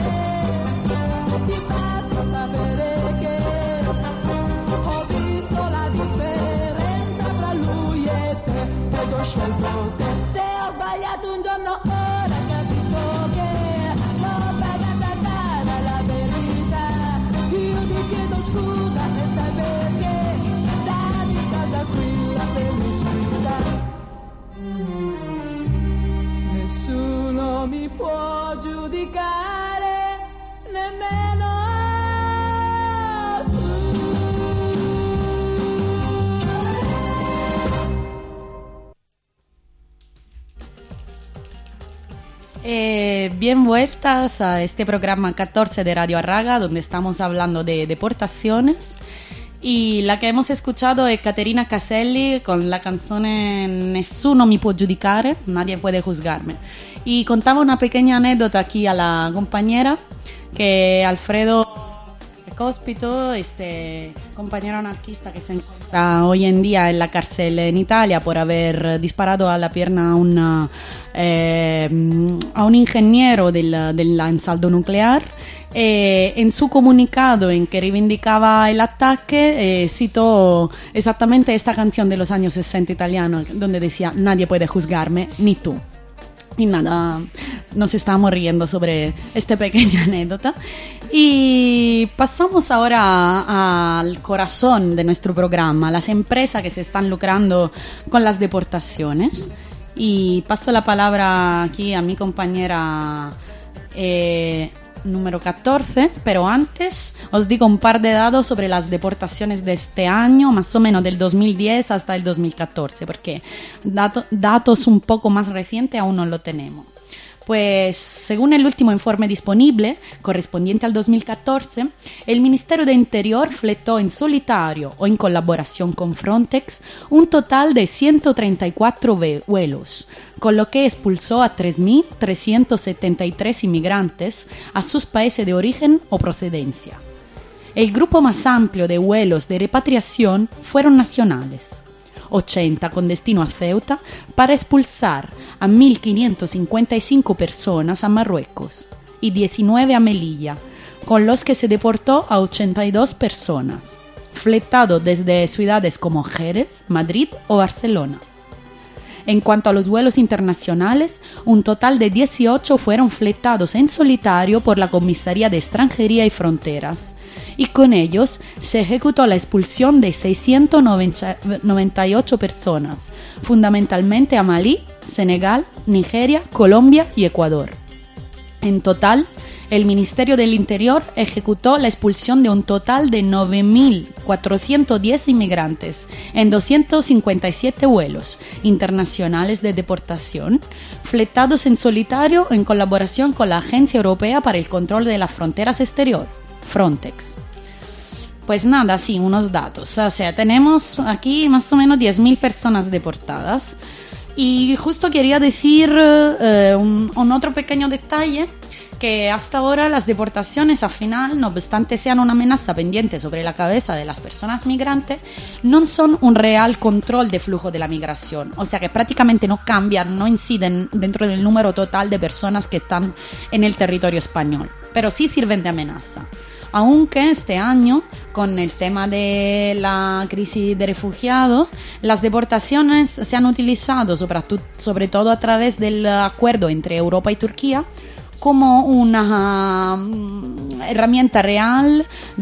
ti basta sapere che ho visto la differenza tra lui e te ed ho scelto te. Se ho sbagliato un giorno ora capisco che l'ho pagata cara la verità. Io ti chiedo scusa e sai perché? Sta di casa qui la felicità. Nessuno mi può giudicare, nemmeno tu. bien vueltas a este programa catorce de Radio Arraga, donde estamos hablando de deportaciones. Y la que hemos escuchado es Caterina Caselli con la canzone Nessuno mi può giudicare, nadie puede juzgarme. Y contaba una pequeña anécdota aquí a la compañera, que Alfredo Cospito, este compañero anarquista que se encuentra hoy en día en la cárcel en Italia por haber disparado a la pierna a, una, eh, a un ingeniero del, del ensaldo nuclear. Eh, en su comunicado en que reivindicaba el ataque, eh, citó exactamente esta canción de los años sesenta italiano, donde decía: nadie puede juzgarme, ni tú. Y nada, nos estábamos riendo sobre esta pequeña anécdota. Y pasamos ahora al corazón de nuestro programa, las empresas que se están lucrando con las deportaciones. Y paso la palabra aquí a mi compañera eh, número catorce, pero antes os digo un par de datos sobre las deportaciones de este año, más o menos del dos mil diez hasta el dos mil catorce, porque dato, datos un poco más recientes aún no lo tenemos. Pues según el último informe disponible, correspondiente al dos mil catorce, el Ministerio de Interior fletó en solitario o en colaboración con Frontex un total de ciento treinta y cuatro vuelos, con lo que expulsó a tres mil trescientos setenta y tres inmigrantes a sus países de origen o procedencia. El grupo más amplio de vuelos de repatriación fueron nacionales, ochenta con destino a Ceuta, para expulsar a mil quinientas cincuenta y cinco personas a Marruecos y diecinueve a Melilla, con los que se deportó a ochenta y dos personas, fletado desde ciudades como Jerez, Madrid o Barcelona. En cuanto a los vuelos internacionales, un total de dieciocho fueron fletados en solitario por la Comisaría de Extranjería y Fronteras, y con ellos se ejecutó la expulsión de seiscientas noventa y ocho personas, fundamentalmente a Malí, Senegal, Nigeria, Colombia y Ecuador. En total, el Ministerio del Interior ejecutó la expulsión de un total de nueve mil cuatrocientos diez inmigrantes en doscientos cincuenta y siete vuelos internacionales de deportación, fletados en solitario en colaboración con la Agencia Europea para el Control de las Fronteras Exterior, Frontex. Pues nada, sí, unos datos. O sea, tenemos aquí más o menos diez mil personas deportadas. Y justo quería decir eh, un, un otro pequeño detalle, que hasta ahora las deportaciones, al final, no obstante sean una amenaza pendiente sobre la cabeza de las personas migrantes, no son un real control de flujo de la migración. O sea que prácticamente no cambian, no inciden dentro del número total de personas que están en el territorio español, pero sí sirven de amenaza. Aunque este año, con el tema de la crisis de refugiados, las deportaciones se han utilizado sobre, sobre todo a través del acuerdo entre Europa y Turquía como una uh, herramienta real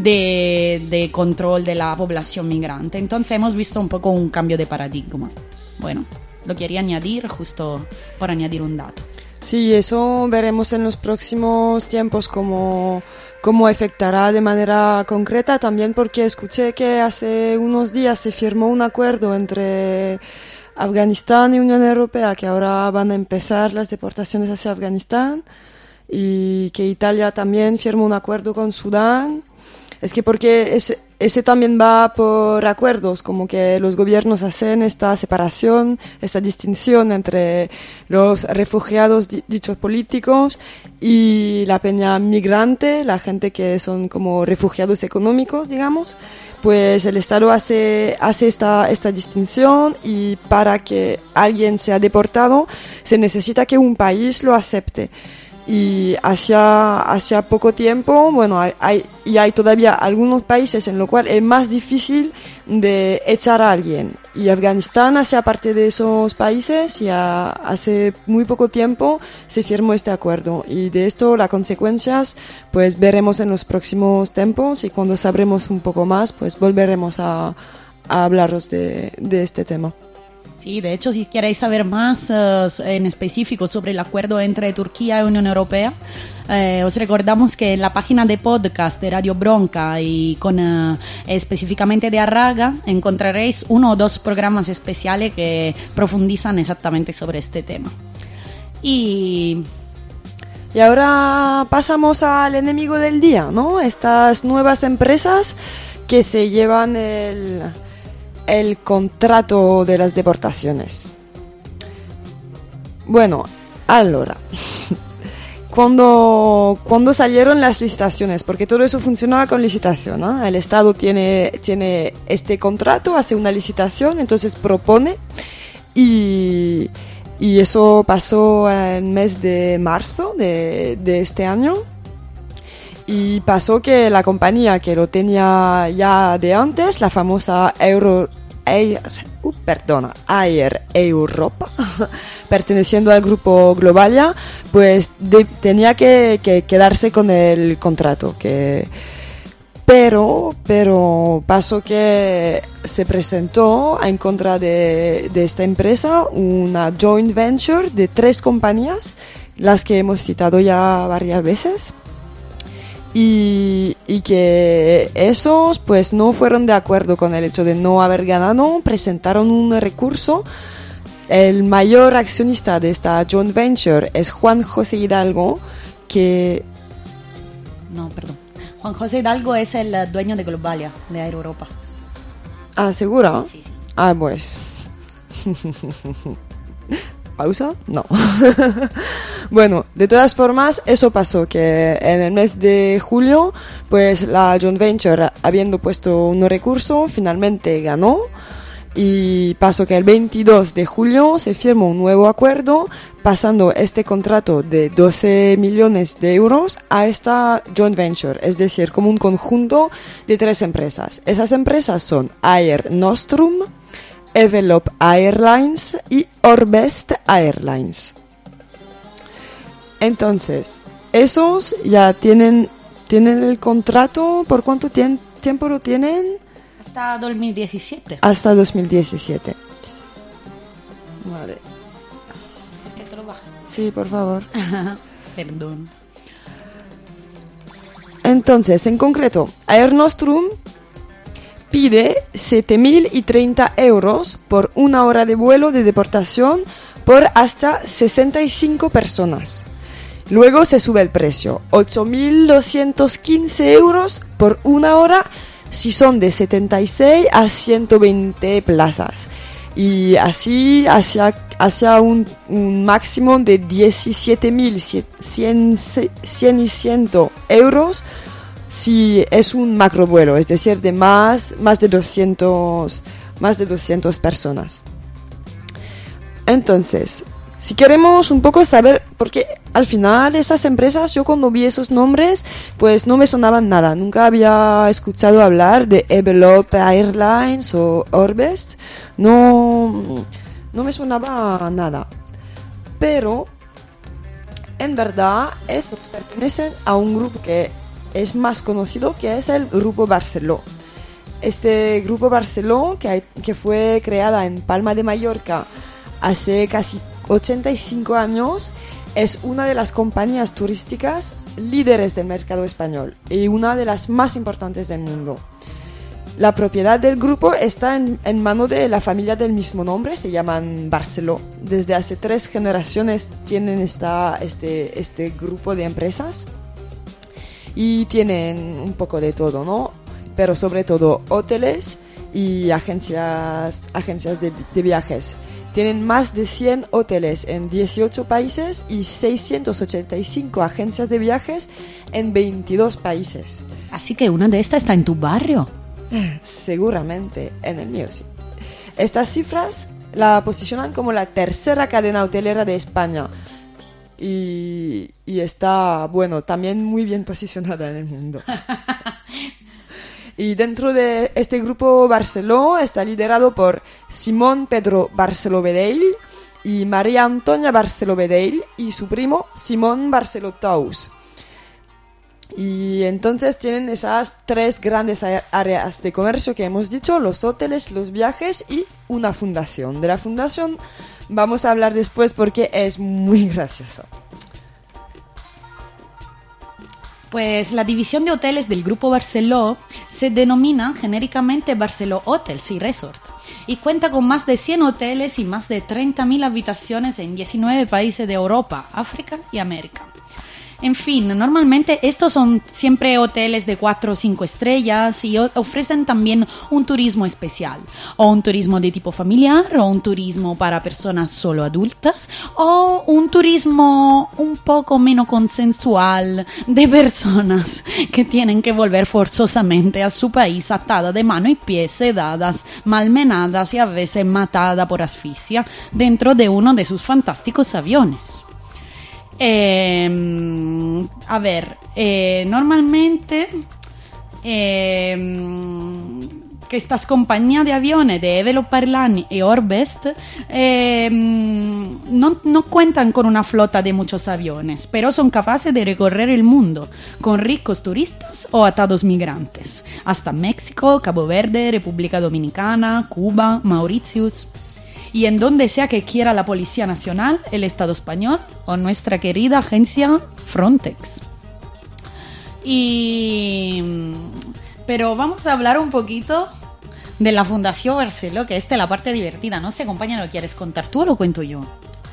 de, de control de la población migrante. Entonces hemos visto un poco un cambio de paradigma. Bueno, lo quería añadir justo por añadir un dato. Sí, eso veremos en los próximos tiempos cómo, cómo afectará de manera concreta, también porque escuché que hace unos días se firmó un acuerdo entre Afganistán y Unión Europea, que ahora van a empezar las deportaciones hacia Afganistán, y que Italia también firmó un acuerdo con Sudán. Es que porque ese, ese también va por acuerdos, como que los gobiernos hacen esta separación, esta distinción entre los refugiados dichos políticos y la peña migrante, la gente que son como refugiados económicos, digamos. Pues el Estado hace, hace esta, esta distinción, y para que alguien sea deportado se necesita que un país lo acepte. Y hacia, hacia poco tiempo, bueno, hay, hay, y hay todavía algunos países en los cuales es más difícil de echar a alguien. Y Afganistán hacía parte de esos países, y a, hace muy poco tiempo se firmó este acuerdo. Y de esto las consecuencias pues veremos en los próximos tiempos, y cuando sabremos un poco más pues volveremos a, a hablaros de, de este tema. Sí, de hecho, si queréis saber más uh, en específico sobre el acuerdo entre Turquía y Unión Europea, eh, os recordamos que en la página de podcast de Radio Bronca y con uh, específicamente de Arraga encontraréis uno o dos programas especiales que profundizan exactamente sobre este tema. Y Y ahora pasamos al enemigo del día, ¿no? Estas nuevas empresas que se llevan el, el contrato de las deportaciones. Bueno, allora, cuando, cuando salieron las licitaciones, porque todo eso funcionaba con licitación, ¿no? El Estado tiene, tiene este contrato, hace una licitación, entonces propone y... Y eso pasó en el mes de marzo de, de este año. Y pasó que la compañía que lo tenía ya de antes, la famosa Euro, Air, uh, perdona, Air Europa, perteneciendo al grupo Globalia, pues de, tenía que, que quedarse con el contrato. Que, Pero, pero pasó que se presentó en contra de, de esta empresa una joint venture de tres compañías, las que hemos citado ya varias veces, y, y que esos pues no fueron de acuerdo con el hecho de no haber ganado, presentaron un recurso. El mayor accionista de esta joint venture es Juan José Hidalgo, que... No, perdón. Juan José Hidalgo es el dueño de Globalia, de Air Europa. Ah, ¿segura? Sí, sí. Ah, pues. ¿Pausa? No. Bueno, de todas formas, eso pasó, que en el mes de julio, pues la joint venture, habiendo puesto un recurso, finalmente ganó. Y pasó que el veintidós de julio se firmó un nuevo acuerdo, pasando este contrato de doce millones de euros a esta joint venture, es decir, como un conjunto de tres empresas. Esas empresas son Air Nostrum, Evelop Airlines y Orbest Airlines. Entonces, esos ya tienen, tienen el contrato. ¿Por cuánto tien- tiempo lo tienen? Hasta dos mil diecisiete. Hasta dos mil diecisiete. Vale. Es que te lo baja. Sí, por favor. Perdón. Entonces, en concreto, Air Nostrum pide siete mil treinta euros por una hora de vuelo de deportación por hasta sesenta y cinco personas. Luego se sube el precio, ocho mil doscientos quince euros por una hora si son de setenta y seis a ciento veinte plazas. Y así hacia, hacia un, un máximo de diecisiete mil cien y cien euros si es un macrovuelo, es decir, de más, más de doscientos, más de doscientas personas. Entonces, si queremos un poco saber, porque al final esas empresas, yo cuando vi esos nombres, pues no me sonaban nada. Nunca había escuchado hablar de Evelop Airlines o Orbest. No, no me sonaba nada. Pero, en verdad, estos pertenecen a un grupo que es más conocido, que es el Grupo Barceló. Este Grupo Barceló, que, hay, que fue creada en Palma de Mallorca hace casi ochenta y cinco años, es una de las compañías turísticas líderes del mercado español y una de las más importantes del mundo. La propiedad del grupo está en, en mano de la familia del mismo nombre, se llaman Barceló. Desde hace tres generaciones tienen esta, este, este grupo de empresas y tienen un poco de todo, ¿no? Pero sobre todo hoteles y agencias, agencias de, de viajes. Tienen más de cien hoteles en dieciocho países y seiscientas ochenta y cinco agencias de viajes en veintidós países. Así que una de estas está en tu barrio. Seguramente, en el mío sí. Estas cifras la posicionan como la tercera cadena hotelera de España. Y, y está, bueno, también muy bien posicionada en el mundo. Y dentro de este grupo Barceló está liderado por Simón Pedro Barceló Bedell y María Antonia Barceló Bedell y su primo Simón Barceló Tous. Y entonces tienen esas tres grandes áreas de comercio que hemos dicho: los hoteles, los viajes y una fundación. De la fundación vamos a hablar después porque es muy gracioso. Pues la división de hoteles del Grupo Barceló se denomina genéricamente Barceló Hotels y Resort y cuenta con más de cien hoteles y más de treinta mil habitaciones en diecinueve países de Europa, África y América. En fin, normalmente estos son siempre hoteles de cuatro o cinco estrellas y o- ofrecen también un turismo especial, o un turismo de tipo familiar, o un turismo para personas solo adultas, o un turismo un poco menos consensual de personas que tienen que volver forzosamente a su país atada de mano y pies, sedadas, malmenadas y a veces matada por asfixia dentro de uno de sus fantásticos aviones. Eh, a ver, eh, normalmente eh, que estas compañías de aviones de Evelo Parlani y Orbest eh, no, no cuentan con una flota de muchos aviones, pero son capaces de recorrer el mundo con ricos turistas o atados migrantes, hasta México, Cabo Verde, República Dominicana, Cuba, Mauritius. Y en donde sea que quiera la Policía Nacional, el Estado Español o nuestra querida agencia Frontex. Y... Pero vamos a hablar un poquito de la Fundación Barceló, que esta es la parte divertida. No sé, compañero, ¿lo quieres contar tú o lo cuento yo?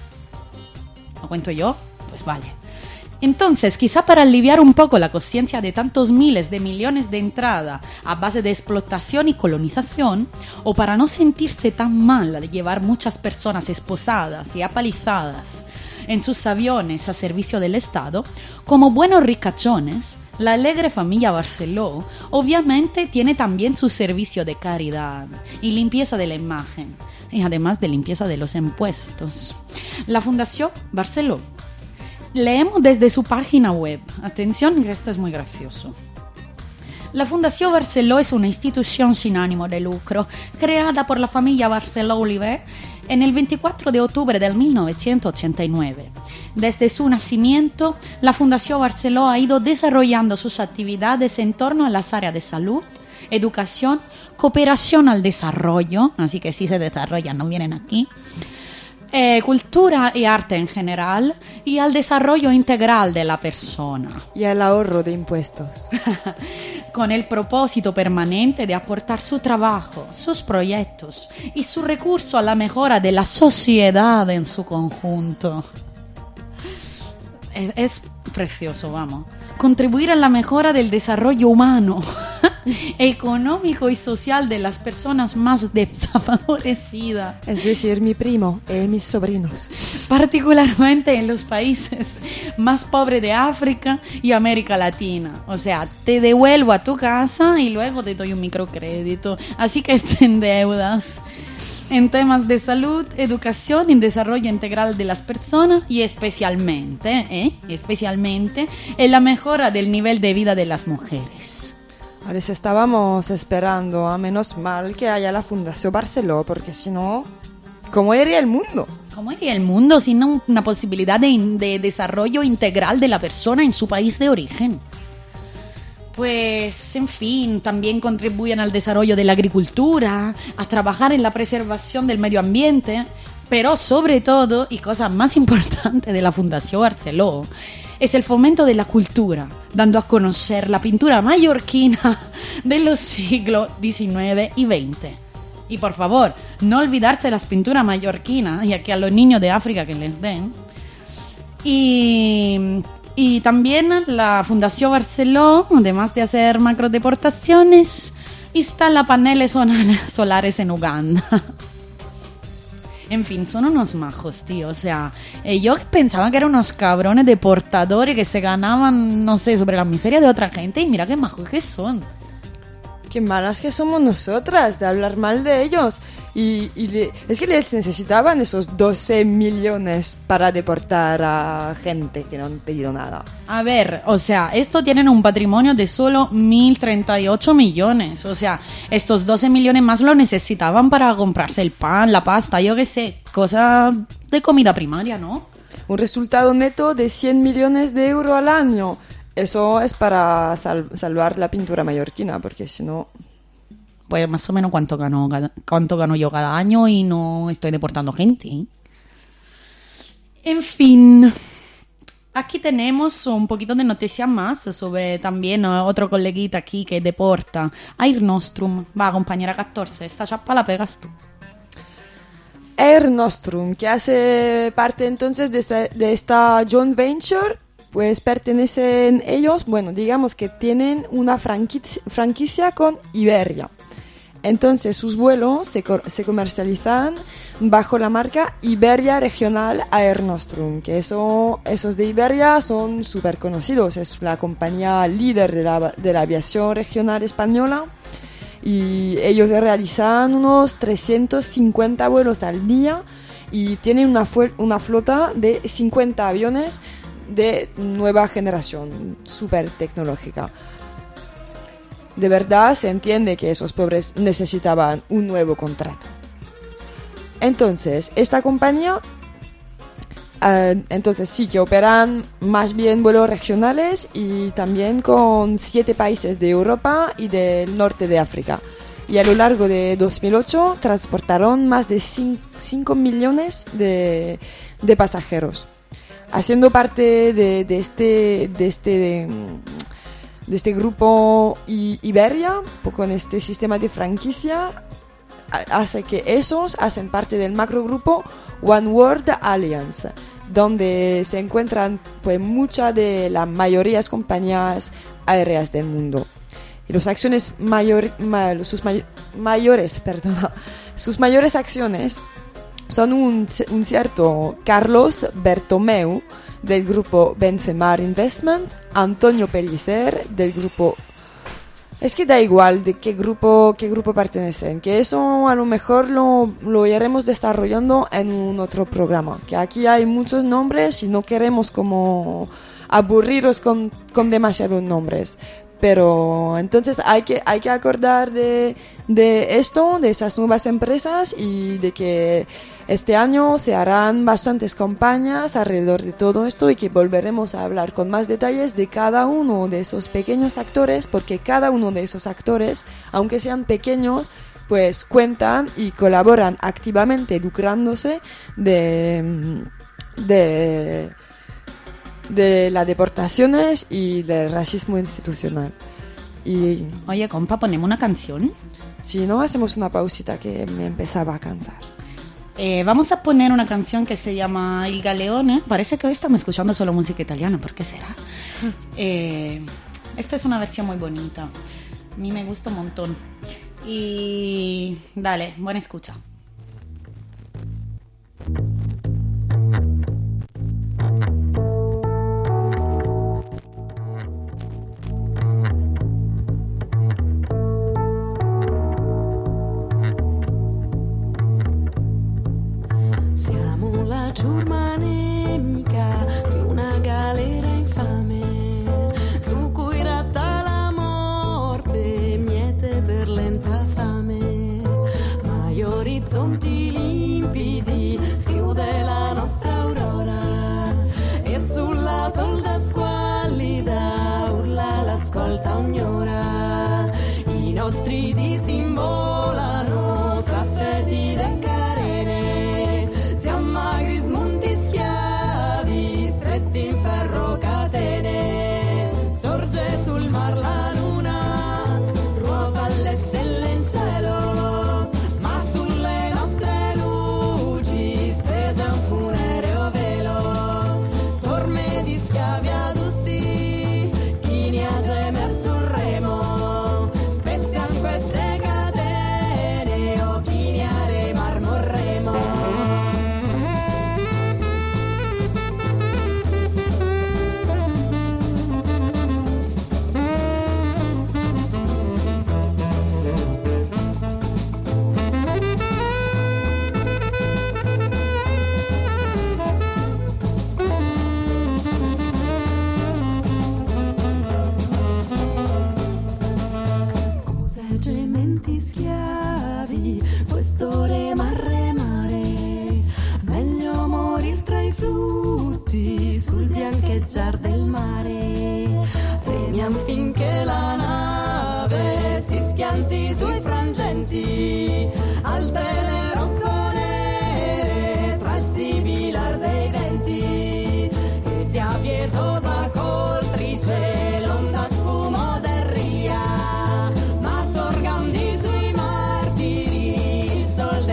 ¿Lo cuento yo? Pues vale. Entonces, quizá para aliviar un poco la conciencia de tantos miles de millones de entrada a base de explotación y colonización, o para no sentirse tan mal al llevar muchas personas esposadas y apalizadas en sus aviones a servicio del Estado, como buenos ricachones, la alegre familia Barceló obviamente tiene también su servicio de caridad y limpieza de la imagen, y además de limpieza de los impuestos. La Fundación Barceló. Leemos desde su página web. Atención, que esto es muy gracioso. La Fundación Barceló es una institución sin ánimo de lucro creada por la familia Barceló Oliver en el veinticuatro de octubre del mil novecientos ochenta y nueve. Desde su nacimiento, la Fundación Barceló ha ido desarrollando sus actividades en torno a las áreas de salud, educación, cooperación al desarrollo, así que si se desarrollan no vienen aquí, Eh, cultura y arte en general, y al desarrollo integral de la persona, Y al ahorro de impuestos. con el propósito permanente de aportar su trabajo, sus proyectos y su recurso a la mejora de la sociedad en su conjunto. Es, es precioso, vamos. Contribuir a la mejora del desarrollo humano, económico y social de las personas más desfavorecidas, Es decir, mi primo y mis sobrinos. particularmente en los países más pobres de África y América Latina. O sea, te devuelvo a tu casa y luego te doy un microcrédito, así que te endeudas en temas de salud, educación y desarrollo integral de las personas, y especialmente, ¿eh? especialmente en la mejora del nivel de vida de las mujeres. Ahora sí estábamos esperando, a menos mal que haya la Fundación Barceló, porque si no, ¿cómo iría el mundo? ¿Cómo iría el mundo sin un- una posibilidad de, de desarrollo integral de la persona en su país de origen? Pues, en fin, también contribuyen al desarrollo de la agricultura, a trabajar en la preservación del medio ambiente, pero sobre todo, y cosa más importante de la Fundación Barceló, es el fomento de la cultura, dando a conocer la pintura mallorquina de los siglos diecinueve y veinte. Y por favor, no olvidarse de las pinturas mallorquinas, y aquí a los niños de África que les den. Y, y también la Fundación Barceló, además de hacer macrodeportaciones, instala paneles solar- solares en Uganda. En fin, son unos majos, tío. O sea, eh, yo pensaba que eran unos cabrones deportadores que se ganaban, no sé, sobre la miseria de otra gente. Y mira qué majos que son. Qué malas que somos nosotras de hablar mal de ellos. Y, y le- es que les necesitaban esos doce millones para deportar a gente que no han pedido nada. A ver, o sea, estos tienen un patrimonio de solo mil treinta y ocho millones. O sea, estos doce millones más lo necesitaban para comprarse el pan, la pasta, yo qué sé, cosa de comida primaria, ¿no? Un resultado neto de cien millones de euros al año. Eso es para sal- salvar la pintura mallorquina, porque si no... Pues más o menos cuánto gano, cada- cuánto gano yo cada año y no estoy deportando gente. ¿eh? En fin, aquí tenemos un poquito de noticias más sobre también eh, otro coleguita aquí que deporta, Air Nostrum. Va, compañera catorce, esta chapa la pegas tú. Air Nostrum, que hace parte entonces de esta, de esta joint venture pues pertenecen ellos, bueno, digamos que tienen una franquicia, franquicia con Iberia. Entonces sus vuelos se, co- se comercializan bajo la marca Iberia Regional Air Nostrum, que eso, esos de Iberia son súper conocidos, es la compañía líder de la, de la aviación regional española y ellos realizan unos trescientos cincuenta vuelos al día y tienen una, fu- una flota de cincuenta aviones de nueva generación, súper tecnológica. De verdad se entiende que esos pobres necesitaban un nuevo contrato. Entonces, esta compañía, eh, entonces sí que operan más bien vuelos regionales y también con siete países de Europa y del norte de África. Y a lo largo de dos mil ocho transportaron más de cinco millones de, de pasajeros. Haciendo parte de, de este... De este de, de este grupo I- Iberia, con este sistema de franquicia, hace que esos hacen parte del macrogrupo One World Alliance, donde se encuentran pues muchas de las mayorías compañías aéreas del mundo. Y las acciones mayor, ma, sus may, mayores, perdona, sus mayores acciones son un, un cierto Carlos Bertomeu del grupo Benfemar Investment, Antonio Pellicer del grupo... Es que da igual de qué grupo, qué grupo pertenecen, que eso a lo mejor lo, lo iremos desarrollando en un otro programa, que aquí hay muchos nombres y no queremos como aburriros con, con demasiados nombres. Pero entonces hay que, hay que acordar de, de esto, de esas nuevas empresas y de que este año se harán bastantes campañas alrededor de todo esto y que volveremos a hablar con más detalles de cada uno de esos pequeños actores, porque cada uno de esos actores, aunque sean pequeños, pues cuentan y colaboran activamente lucrándose de... de de las deportaciones y del racismo institucional. Y Oye, compa, ponemos una canción. si no, hacemos una pausita que me empezaba a cansar. Eh, vamos a poner una canción que se llama Il Galeone. Parece que hoy estamos escuchando solo música italiana. ¿Por qué será? Eh, esta es una versión muy bonita. A mí me gusta un montón. Y dale, buena escucha. Siamo la ciurma nemica di una galera infame su cui ratta la morte, miete per lenta fame, ma gli orizzonti limpidi schiude la nostra aurora e sulla tolda squallida urla l'ascolta ogni ora. I nostri disimbolano tra fetide e carene, siamo magri smunti schiavi, stretti in ferro catene. Sorge sul mar la luna, ruota le stelle in cielo, ma sulle nostre luci stese un funereo velo. Torme di schiavi adusti, chi ne ha gemer sul remo, spezian queste catene, o chi ne ha remar morremo. Cos'è gementi schiavi, questo remar remare, meglio morir tra i flutti sul biancheggiar del mare. Remiam finché la nave si schianti sui frangenti, alte le rossonere tra il sibilar dei venti, e sia pietosa coltrice l'onda spumosa e ria, ma sorgandi sui martiri il sol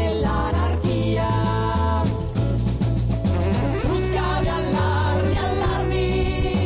dell'anarchia. Su schiavi allarmi, allarmi,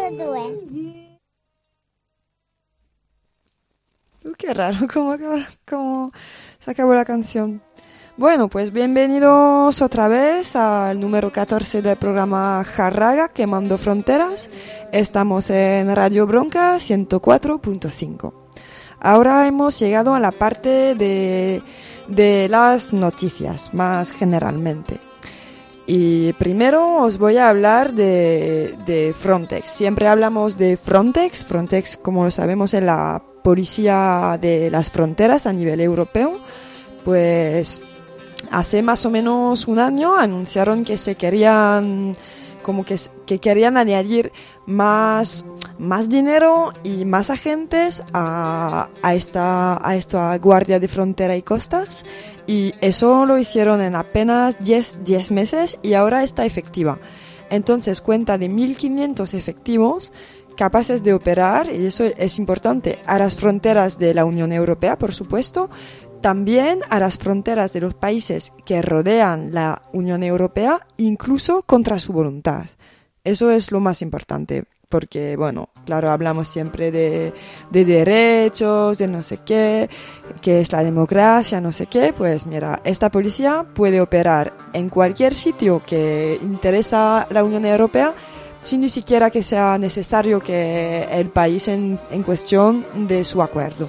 Uh, qué raro, ¿cómo, acaba, cómo se acabó la canción? Bueno, pues bienvenidos otra vez al número catorce del programa Jarraga, Quemando Fronteras. Estamos en Radio Bronca ciento cuatro punto cinco. Ahora hemos llegado a la parte de, de las noticias, más generalmente. Y primero os voy a hablar de, de Frontex. Siempre hablamos de Frontex. Frontex, como lo sabemos, es la policía de las fronteras a nivel europeo. Pues hace más o menos un año anunciaron que se querían, como que, que querían añadir más, más dinero y más agentes a, a, esta, a esta Guardia de Frontera y Costas. Y eso lo hicieron en apenas diez meses y ahora está efectiva. Entonces cuenta de mil quinientos efectivos capaces de operar, y eso es importante, a las fronteras de la Unión Europea, por supuesto, también a las fronteras de los países que rodean la Unión Europea, incluso contra su voluntad. Eso es lo más importante, porque, bueno, claro, hablamos siempre de, de derechos, de no sé qué, que es la democracia, no sé qué. Pues mira, esta policía puede operar en cualquier sitio que interesa a la Unión Europea, sin ni siquiera que sea necesario que el país en, en cuestión dé su acuerdo.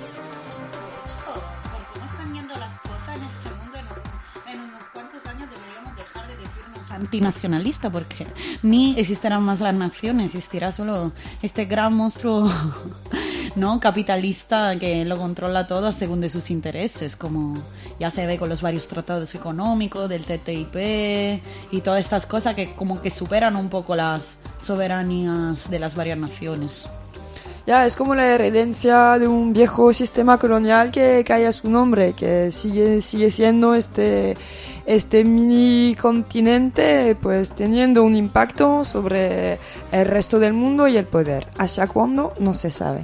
Antinacionalista, porque ni existirán más las naciones, existirá solo este gran monstruo no capitalista que lo controla todo según de sus intereses, como ya se ve con los varios tratados económicos del T T I P y todas estas cosas que como que superan un poco las soberanías de las varias naciones. Ya, es como la herencia de un viejo sistema colonial que calla su nombre, que sigue, sigue siendo este, este mini continente, pues teniendo un impacto sobre el resto del mundo y el poder. ¿Hacia cuándo? No se sabe.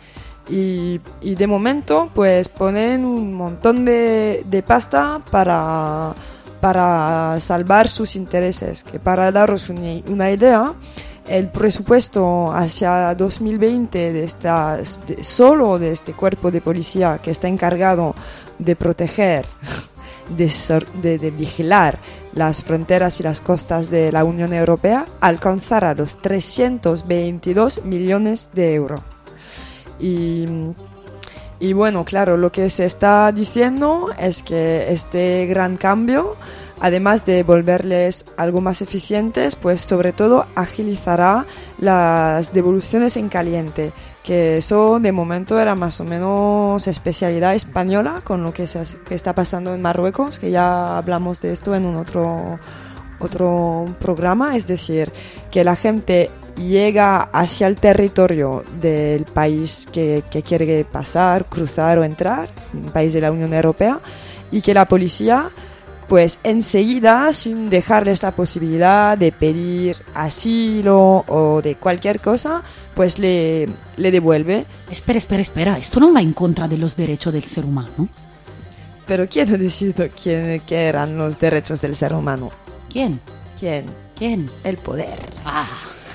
Y, y de momento, pues ponen un montón de, de pasta para, para salvar sus intereses, que para daros una, una idea, el presupuesto hacia dos mil veinte de esta, de, solo de este cuerpo de policía que está encargado de proteger, de, de, de vigilar las fronteras y las costas de la Unión Europea, alcanzará los trescientos veintidós millones de euros. Y, y bueno, claro, lo que se está diciendo es que este gran cambio, además de volverles algo más eficientes, pues sobre todo agilizará las devoluciones en caliente, que eso de momento era más o menos especialidad española con lo que, se, que está pasando en Marruecos, que ya hablamos de esto en un otro, otro programa, es decir, que la gente llega hacia el territorio del país que, que quiere pasar, cruzar o entrar, un país de la Unión Europea, y que la policía pues enseguida, sin dejarles la posibilidad de pedir asilo o de cualquier cosa, pues le, le devuelve. Espera, espera, espera, esto no va en contra de los derechos del ser humano. Pero ¿quién ha decidido quién, qué eran los derechos del ser humano? ¿Quién? ¿Quién? ¿Quién? El poder. Ah.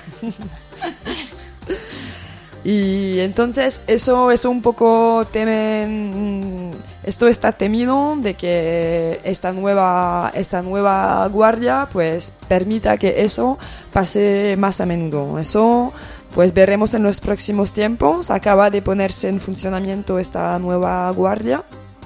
Y entonces eso, eso un poco temen, esto está temido de que esta nueva, esta nueva guardia pues permita que eso pase más a menudo. Eso pues veremos en los próximos tiempos. Acaba de ponerse en funcionamiento esta nueva guardia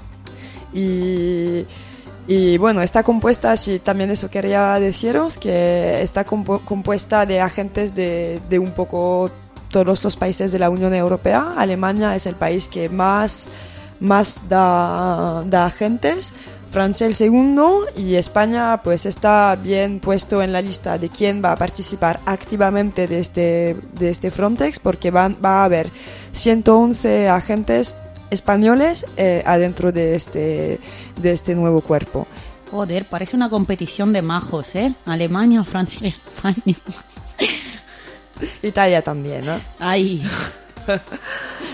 y, y bueno, está compuesta, sí, también eso quería deciros, que está compu- compuesta de agentes de, de un poco todos los países de la Unión Europea. Alemania es el país que más, más da, da agentes, Francia el segundo, y España pues está bien puesto en la lista de quién va a participar activamente de este, de este Frontex, porque van, va a haber ciento once agentes españoles eh, adentro de este, de este nuevo cuerpo. Joder, parece una competición de majos, ¿eh? Alemania, Francia, España. Italia también, ¿no? Ay.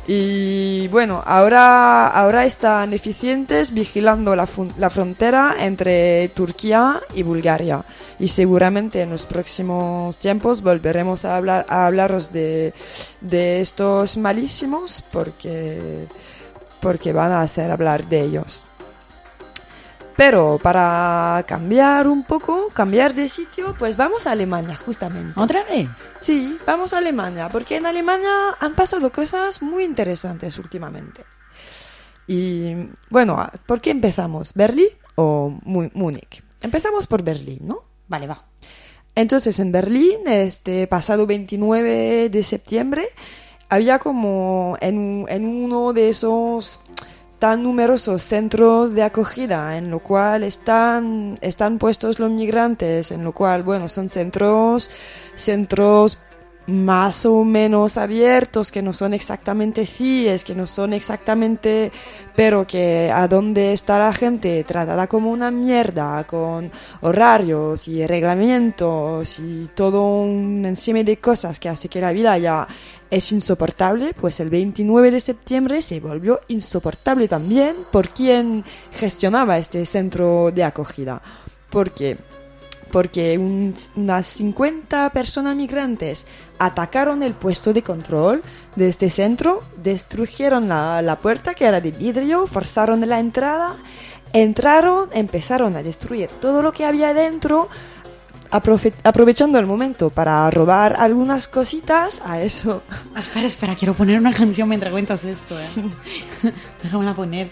Y bueno, ahora, ahora están eficientes vigilando la, fun- la frontera entre Turquía y Bulgaria. Y seguramente en los próximos tiempos volveremos a, hablar, a hablaros de, de estos malísimos porque, porque van a hacer hablar de ellos. Pero para cambiar un poco, cambiar de sitio, pues vamos a Alemania, justamente. ¿Otra vez? Sí, vamos a Alemania, porque en Alemania han pasado cosas muy interesantes últimamente. Y bueno, ¿por qué empezamos? ¿Berlín o Mu- Múnich? Empezamos por Berlín, ¿no? Vale, va. Entonces en Berlín, este pasado veintinueve de septiembre, había como en, en uno de esos tan numerosos centros de acogida en lo cual están, están puestos los migrantes, en lo cual, bueno, son centros, centros más o menos abiertos, que no son exactamente C I Es, que no son exactamente, pero que a donde está la gente tratada como una mierda, con horarios y reglamentos y todo un encima de cosas que hace que la vida ya es insoportable, pues el veintinueve de septiembre se volvió insoportable también por quien gestionaba este centro de acogida. ¿Por qué? Porque un, unas cincuenta personas migrantes atacaron el puesto de control de este centro, destruyeron la, la puerta que era de vidrio, forzaron la entrada, entraron, empezaron a destruir todo lo que había dentro, aprove- aprovechando el momento para robar algunas cositas. A eso. Ah, espera, espera, quiero poner una canción mientras cuentas esto, ¿eh? Déjamela poner.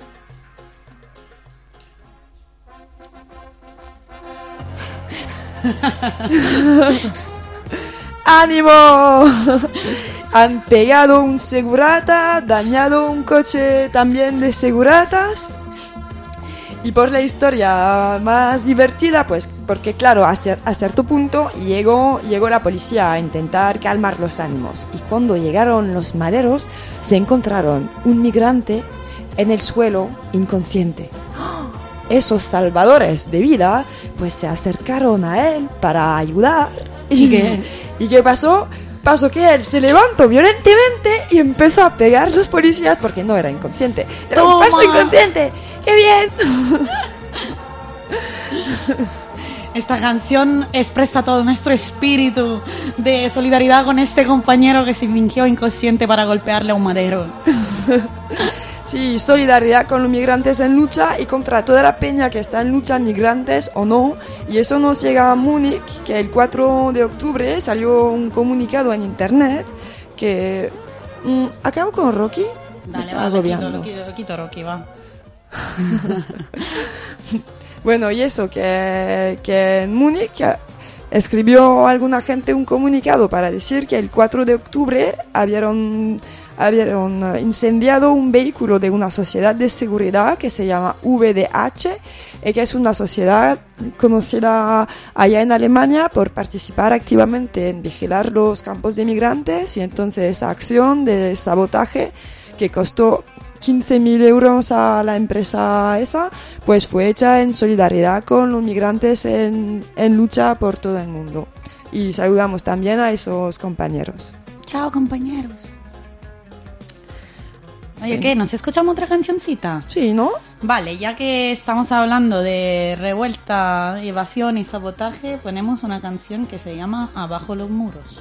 ¡Ánimo! Han pegado un segurata, dañado un coche también de seguratas. Y por la historia más divertida, pues porque claro, a, cier- a cierto punto llegó, llegó la policía a intentar calmar los ánimos. Y cuando llegaron los maderos, se encontraron un migrante en el suelo inconsciente. Esos salvadores de vida pues se acercaron a él para ayudar. ¿Y qué, ¿y qué pasó? Pasó que él se levantó violentemente y empezó a pegar a los policías porque no era inconsciente. Era un ¡Toma! falso inconsciente. ¡Qué bien! Esta canción expresa todo nuestro espíritu de solidaridad con este compañero que se fingió inconsciente para golpearle a un madero. Sí, solidaridad con los migrantes en lucha y contra toda la peña que está en lucha, migrantes o no. Y eso nos llega a Múnich, que el cuatro de octubre salió un comunicado en internet que... Mm, ¿acabo con Rocky? Me Dale, está va, lo quito, agobiando. lo quito, lo quito, Rocky, va. Bueno, y eso, que, que en Múnich eh, escribió alguna gente un comunicado para decir que el cuatro de octubre habían, habían incendiado un vehículo de una sociedad de seguridad que se llama V D H, y que es una sociedad conocida allá en Alemania por participar activamente en vigilar los campos de migrantes, y entonces esa acción de sabotaje que costó quince mil euros a la empresa esa, pues fue hecha en solidaridad con los migrantes en, en lucha por todo el mundo. Y saludamos también a esos compañeros. Chao, compañeros. Oye, ¿qué? ¿Nos escuchamos otra cancioncita? Sí, ¿no? Vale, ya que estamos hablando de revuelta, evasión y sabotaje, ponemos una canción que se llama Abajo los muros.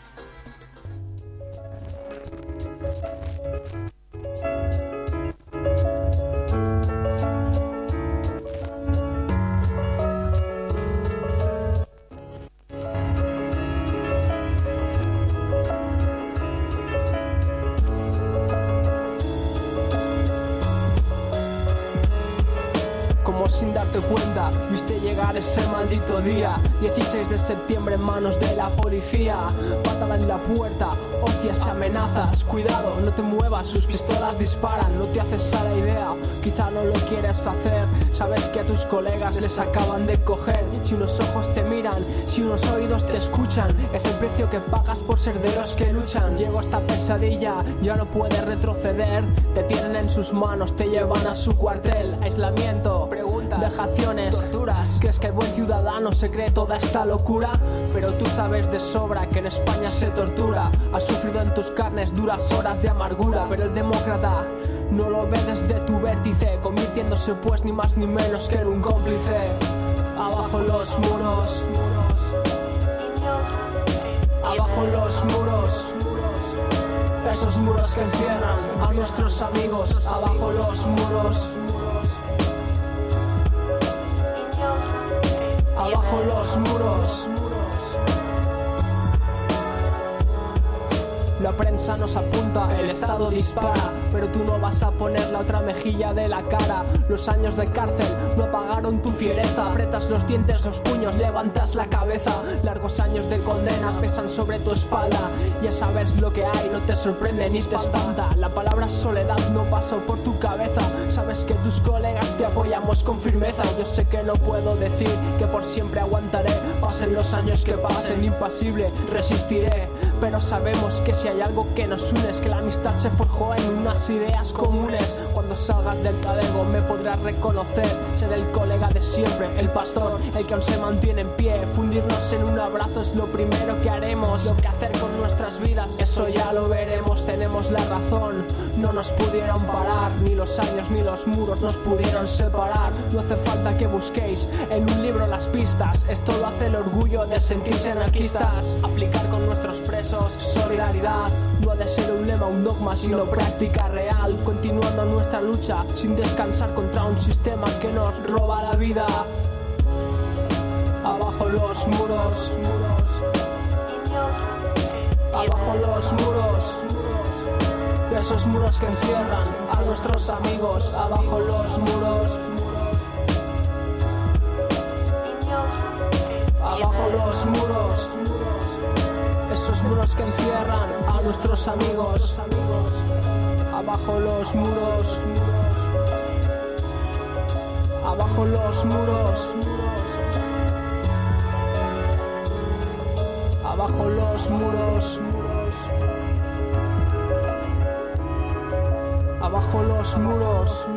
Como sin darte cuenta, viste llegar ese maldito día, dieciséis de septiembre en manos de la policía. Patada en la puerta, hostias y amenazas. Cuidado, no te muevas, sus pistolas disparan. No te haces a la idea, quizá no lo quieres hacer. Sabes que a tus colegas les acaban de coger. Si unos ojos te miran, si unos oídos te escuchan, es el precio que pagas por ser de los que luchan. Llegó esta pesadilla, ya no puedes retroceder. Te tienen en sus manos, te llevan a su cuartel. Aislamiento, preguntas torturas, vejaciones, torturas. ¿Crees que el buen ciudadano se cree toda esta locura? Pero tú sabes de sobra que en España se tortura. Has sufrido en tus carnes duras horas de amargura. Pero el demócrata no lo ve desde tu vértice, convirtiéndose pues ni más ni menos que en un cómplice. Abajo los muros, abajo los muros, esos muros que encierran a nuestros amigos. Abajo los muros, abajo los muros. La prensa nos apunta, el Estado dispara, pero tú no vas a poner la otra mejilla de la cara. Los años de cárcel no apagaron tu fiereza. Apretas los dientes, los puños, levantas la cabeza. Largos años de condena pesan sobre tu espalda. Ya sabes lo que hay, no te sorprende ni te espanta. La palabra soledad no pasó por tu cabeza. Sabes que tus colegas te apoyamos con firmeza. Yo sé que no puedo decir que por siempre aguantaré. Pasen los años que pasen, impasible resistiré. Pero sabemos que si hay algo que nos une es que la amistad se forjó en unas ideas comunes. Cuando salgas del cadego me podrás reconocer. Ser el colega de siempre, el pastor, el que aún se mantiene en pie. Fundirnos en un abrazo es lo primero que haremos. Lo que hacer con nuestras vidas, eso ya lo veremos. Tenemos la razón, no nos pudieron parar. Ni los años ni los muros nos pudieron separar. No hace falta que busquéis en un libro las pistas. Esto lo hace el orgullo de sentirse anarquistas. Aplicar con nuestros presos solidaridad. No ha de ser un lema, un dogma, sino práctica real. Continuando nuestra lucha sin descansar contra un sistema que nos roba la vida. Abajo los muros, abajo los muros, esos muros que encierran a nuestros amigos. Abajo los muros, abajo los muros, esos muros que encierran a nuestros amigos. Abajo los muros, abajo los muros, abajo los muros, abajo los muros,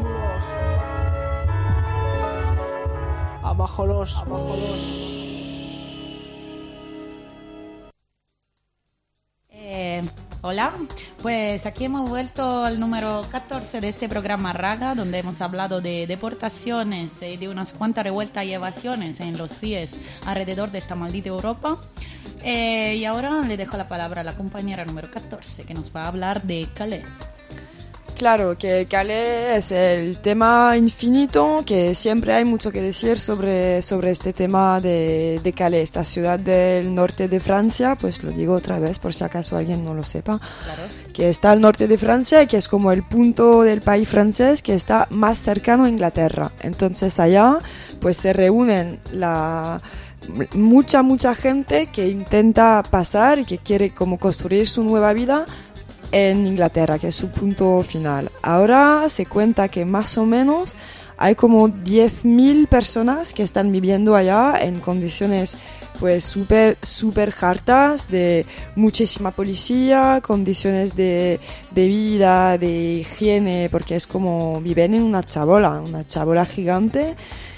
abajo los, abajo los. Hola, pues aquí hemos vuelto al número catorce de este programa Raga, donde hemos hablado de deportaciones y de unas cuantas revueltas y evasiones en los C I E S alrededor de esta maldita Europa. Eh, y ahora le dejo la palabra a la compañera número catorce, que nos va a hablar de Calais. Claro, que Calais es el tema infinito, que siempre hay mucho que decir sobre, sobre este tema de, de Calais, esta ciudad del norte de Francia, pues lo digo otra vez por si acaso alguien no lo sepa, claro. Que está al norte de Francia y que es como el punto del país francés que está más cercano a Inglaterra. Entonces allá pues se reúnen la... mucha, mucha gente que intenta pasar y que quiere como construir su nueva vida en Inglaterra, que es su punto final. Ahora se cuenta que más o menos hay como diez mil personas que están viviendo allá en condiciones pues súper, súper hartas, de muchísima policía, condiciones de, de vida, de higiene, porque es como viven en una chabola, una chabola gigante,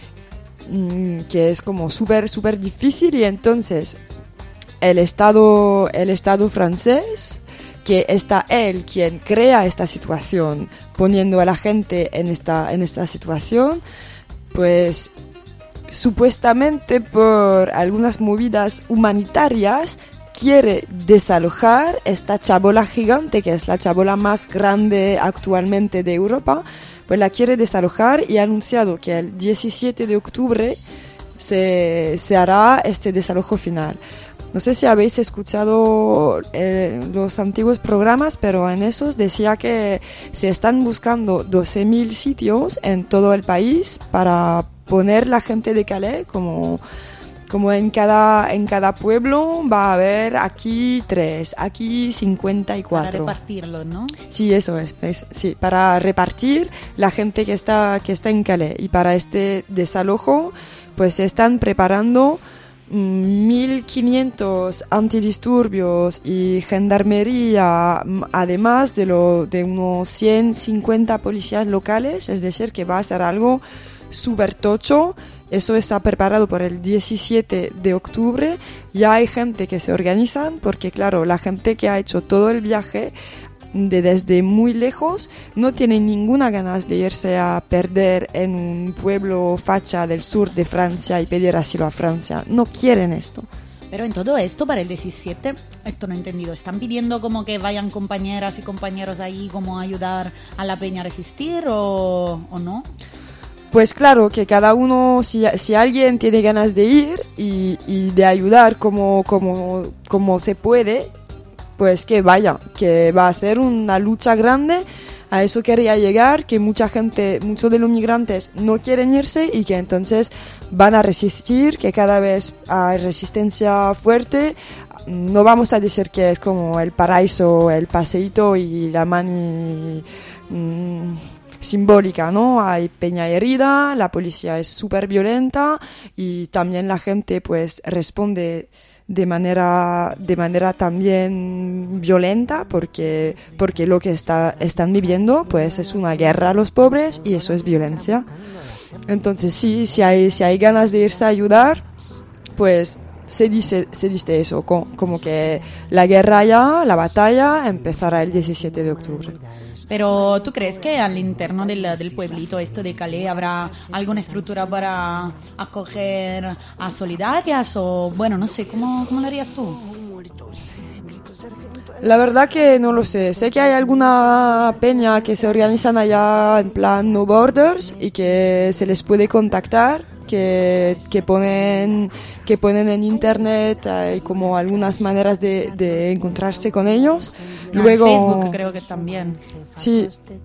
que es como súper, súper difícil. Y entonces el Estado, el Estado francés, que está él quien crea esta situación, poniendo a la gente en esta, en esta situación, pues supuestamente por algunas movidas humanitarias quiere desalojar esta chabola gigante, que es la chabola más grande actualmente de Europa, pues la quiere desalojar y ha anunciado que el diecisiete de octubre se, se hará este desalojo final. No sé si habéis escuchado eh, los antiguos programas, pero en esos decía que se están buscando doce mil sitios en todo el país para poner la gente de Calais, como, como en cada, en cada pueblo va a haber aquí tres, aquí cincuenta y cuatro. Para repartirlo, ¿no? Sí, eso es, es sí, para repartir la gente que está, que está en Calais. Y para este desalojo pues se están preparando mil quinientos antidisturbios y gendarmería, además de, lo, de unos ciento cincuenta policías locales, es decir, que va a ser algo súper tocho. Eso está preparado por el diecisiete de octubre. Ya hay gente que se organizan porque, claro, la gente que ha hecho todo el viaje de desde muy lejos no tiene ninguna ganas de irse a perder en un pueblo facha del sur de Francia y pedir asilo a Francia. No quieren esto. Pero en todo esto, para el diecisiete, esto no he entendido. ¿Están pidiendo como que vayan compañeras y compañeros ahí como a ayudar a la peña a resistir o, o no? Pues claro, que cada uno, si, si alguien tiene ganas de ir y, y de ayudar como, como, como se puede, pues que vaya, que va a ser una lucha grande. A eso quería llegar, que mucha gente, muchos de los migrantes no quieren irse y que entonces van a resistir, que cada vez hay resistencia fuerte. No vamos a decir que es como el paraíso, el paseíto y la mani mmm, simbólica, ¿no? Hay peña herida, la policía es súper violenta y también la gente pues responde de manera de manera también violenta porque porque lo que está están viviendo pues es una guerra a los pobres y eso es violencia. Entonces sí, si hay si hay ganas de irse a ayudar, pues se dice se dice eso, como que la guerra ya, la batalla empezará el diecisiete de octubre. Pero ¿tú crees que al interno del, del pueblito este de Calais habrá alguna estructura para acoger a solidarias o, bueno, no sé, ¿cómo, cómo lo harías tú? La verdad que no lo sé. Sé que hay alguna peña que se organizan allá en plan No Borders y que se les puede contactar, que, que ponen que ponen en internet, hay como algunas maneras de, de encontrarse con ellos. No, Luego, en Facebook creo que también. Sí.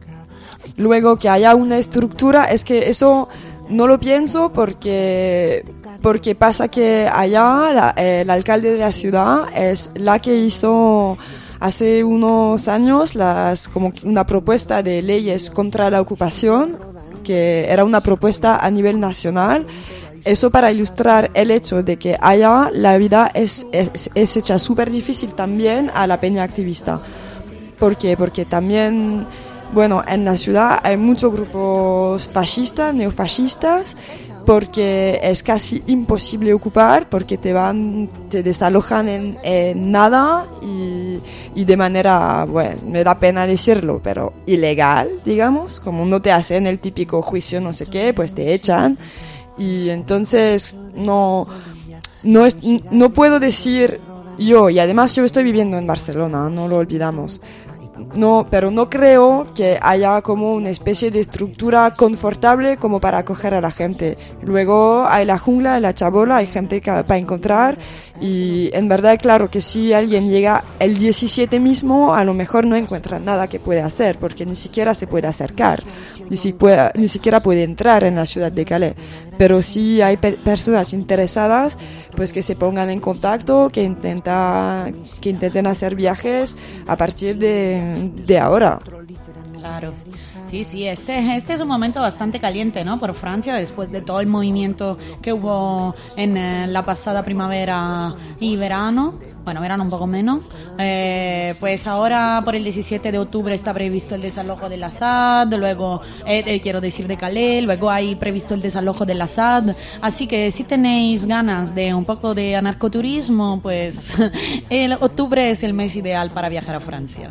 Luego que haya una estructura, es que eso no lo pienso porque porque pasa que allá la, el alcalde de la ciudad es la que hizo hace unos años las como una propuesta de leyes contra la ocupación, que era una propuesta a nivel nacional. Eso para ilustrar el hecho de que allá la vida es, es, es hecha súper difícil también a la peña activista. ¿Por qué? Porque también, bueno, en la ciudad hay muchos grupos fascistas, neofascistas, porque es casi imposible ocupar, porque te van, te desalojan en, en nada y, y de manera, bueno, me da pena decirlo, pero ilegal, digamos, como no te hacen el típico juicio no sé qué, pues te echan. Y entonces no, no, es, no puedo decir yo, y además yo estoy viviendo en Barcelona, no lo olvidamos, no, pero no creo que haya como una especie de estructura confortable como para acoger a la gente. Luego hay la jungla, la chabola, hay gente que, para encontrar, y en verdad claro que si alguien llega el diecisiete mismo, a lo mejor no encuentra nada que puede hacer, porque ni siquiera se puede acercar, ni, si puede, ni siquiera puede entrar en la ciudad de Calais. Pero si hay per- personas interesadas, pues que se pongan en contacto, que, intenta, que intenten hacer viajes a partir de, de ahora. Claro. Sí, sí, este, este es un momento bastante caliente, ¿no? Por Francia, después de todo el movimiento que hubo en eh, la pasada primavera y verano. Bueno, verano un poco menos. Eh, pues ahora por el diecisiete de octubre está previsto el desalojo del Assad, luego, eh, eh, quiero decir de Calais, luego hay previsto el desalojo del Assad. Así que si tenéis ganas de un poco de anarcoturismo, pues el octubre es el mes ideal para viajar a Francia.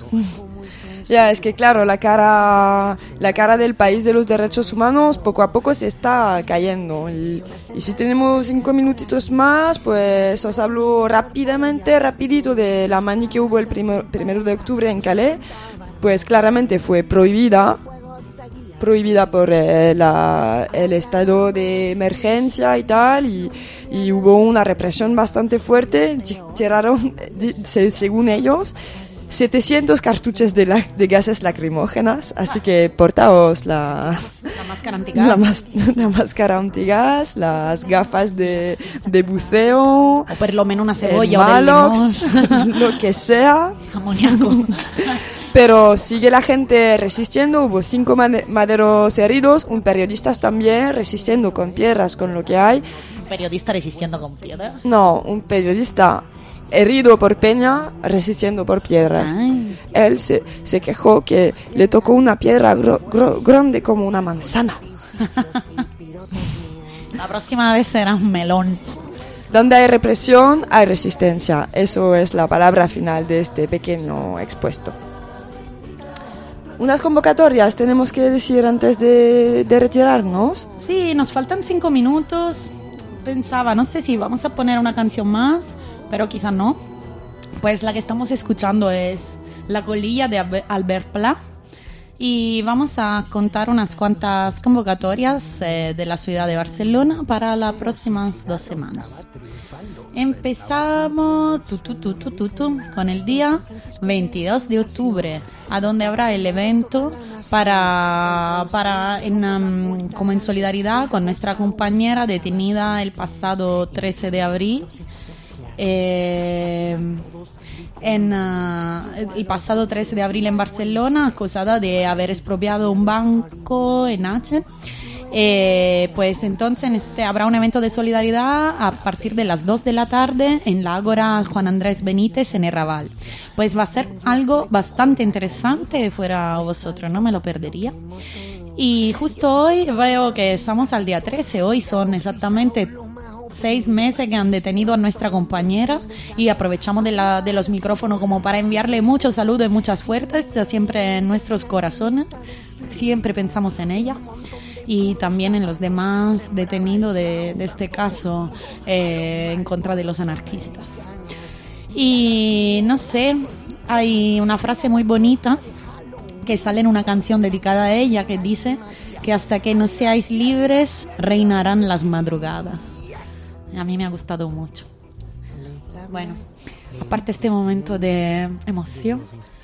Ya, es que claro, la cara, la cara del país de los derechos humanos poco a poco se está cayendo. Y, y si tenemos cinco minutitos más, pues os hablo rápidamente, rapidito de la mani que hubo el primer, primero de octubre en Calais. Pues claramente fue prohibida, prohibida por eh, la, el estado de emergencia y tal, y, y hubo una represión bastante fuerte. Tiraron, según ellos, setecientos cartuchos de, la, de gases lacrimógenas, así que portaos la, la máscara antigas, la, mas, la máscara antigas, las gafas de, de buceo, o por lo menos una cebolla Malox, o del limón, lo que sea, amoníaco. Pero sigue la gente resistiendo, hubo cinco maderos heridos, un periodista también resistiendo con piedras, con lo que hay. ¿Un periodista resistiendo con piedras? No, un periodista herido por peña, resistiendo por piedras. Ay. Él se, se quejó que le tocó una piedra gro, gro, grande como una manzana. La próxima vez será un melón. Donde hay represión, hay resistencia. Eso es la palabra final de este pequeño expuesto. Unas convocatorias tenemos que decir antes de, de retirarnos. Sí, nos faltan cinco minutos. Pensaba, no sé si vamos a poner una canción más, pero quizá no. Pues la que estamos escuchando es La Colilla de Albert Pla. Y vamos a contar unas cuantas convocatorias eh, de la ciudad de Barcelona para las próximas dos semanas. Empezamos tu, tu, tu, tu, tu, tu, con el día veintidós de octubre, a donde habrá el evento para, para en, um, como en solidaridad con nuestra compañera detenida el pasado trece de abril. Eh, en, uh, el pasado trece de abril en Barcelona, acusada de haber expropiado un banco en H. Eh, pues entonces este, habrá un evento de solidaridad a partir de las dos de la tarde en la Ágora Juan Andrés Benítez en el Raval. Pues va a ser algo bastante interesante, fuera vosotros, no me lo perdería. Y justo hoy veo que estamos al día trece, hoy son exactamente seis meses que han detenido a nuestra compañera y aprovechamos de, la, de los micrófonos como para enviarle muchos saludos y muchas fuerzas, siempre en nuestros corazones, siempre pensamos en ella. Y también en los demás detenidos de, de este caso eh, en contra de los anarquistas. Y no sé, hay una frase muy bonita que sale en una canción dedicada a ella que dice que hasta que no seáis libres reinarán las madrugadas. A mí me ha gustado mucho. Bueno, aparte este momento de emoción,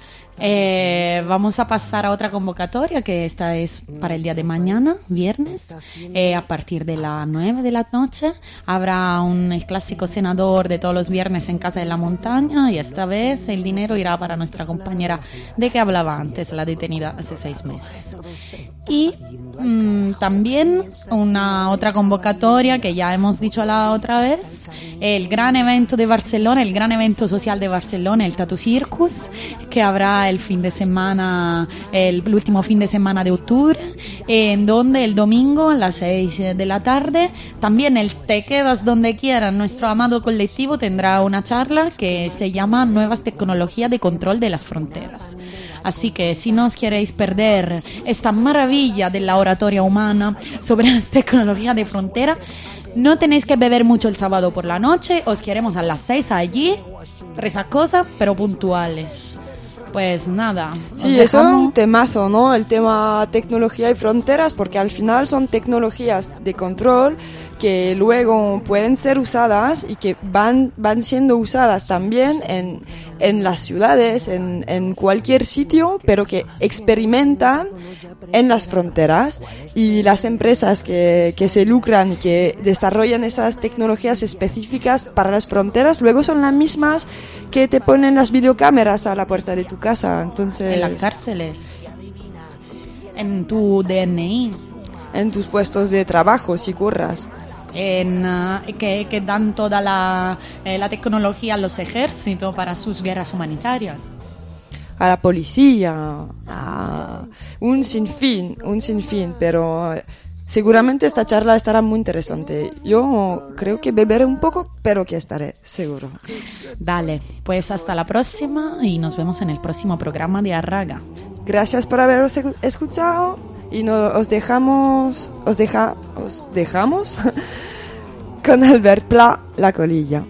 Eh, vamos a pasar a otra convocatoria, que esta es para el día de mañana, viernes, eh, a partir de las nueve de la noche. Habrá un, el clásico senador de todos los viernes en Casa de la Montaña, y esta vez el dinero irá para nuestra compañera de que hablaba antes, la detenida hace seis meses. Y mmm, también una otra convocatoria que ya hemos dicho la otra vez, el gran evento de Barcelona, el gran evento social de Barcelona, el Tattoo Circus, que habrá el fin de semana, el último fin de semana de octubre, en donde el domingo a las seis de la tarde, también el Te Quedas Donde Quieras, nuestro amado colectivo, tendrá una charla que se llama Nuevas Tecnologías de Control de las Fronteras. Así que si no os queréis perder esta maravilla de la oratoria humana sobre las tecnologías de frontera, no tenéis que beber mucho el sábado por la noche, os queremos a las seis allí, resacosas pero puntuales. Pues nada. Sí, eso es un temazo, ¿no? El tema tecnología y fronteras, porque al final son tecnologías de control que luego pueden ser usadas y que van, van siendo usadas también en, en las ciudades, en, en cualquier sitio, pero que experimentan en las fronteras. Y las empresas que, que se lucran y que desarrollan esas tecnologías específicas para las fronteras, luego son las mismas que te ponen las videocámaras a la puerta de tu casa. Entonces, en las cárceles, en tu D N I, en tus puestos de trabajo, si curras. En, uh, que, que dan toda la, eh, la tecnología a los ejércitos para sus guerras humanitarias. A la policía, a un sinfín, un sinfín, pero seguramente esta charla estará muy interesante. Yo creo que beberé un poco, pero que estaré seguro. Dale, pues hasta la próxima y nos vemos en el próximo programa de Arraga. Gracias por haberos escuchado y no, os dejamos, os deja, os dejamos con Albert Pla, La Colilla.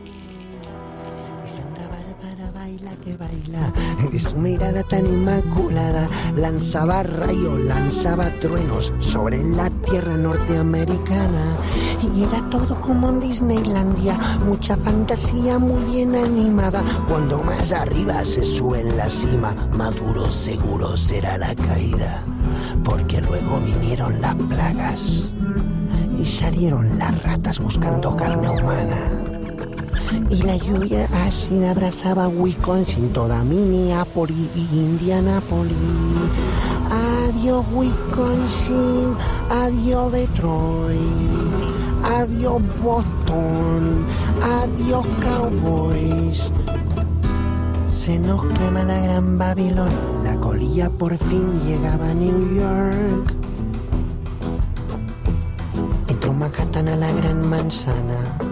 De su mirada tan inmaculada lanzaba rayos, lanzaba truenos sobre la tierra norteamericana. Y era todo como en Disneylandia, mucha fantasía muy bien animada. Cuando más arriba se sube en la cima, maduro seguro será la caída. Porque luego vinieron las plagas y salieron las ratas buscando carne humana. Y la lluvia ácida abrazaba Wisconsin, toda Minneapolis y Indianapolis. Adiós Wisconsin, adiós Detroit, adiós Boston, adiós Cowboys. Se nos quema la gran Babilón, La Colilla por fin llegaba a New York. Entró Manhattan a la Gran Manzana.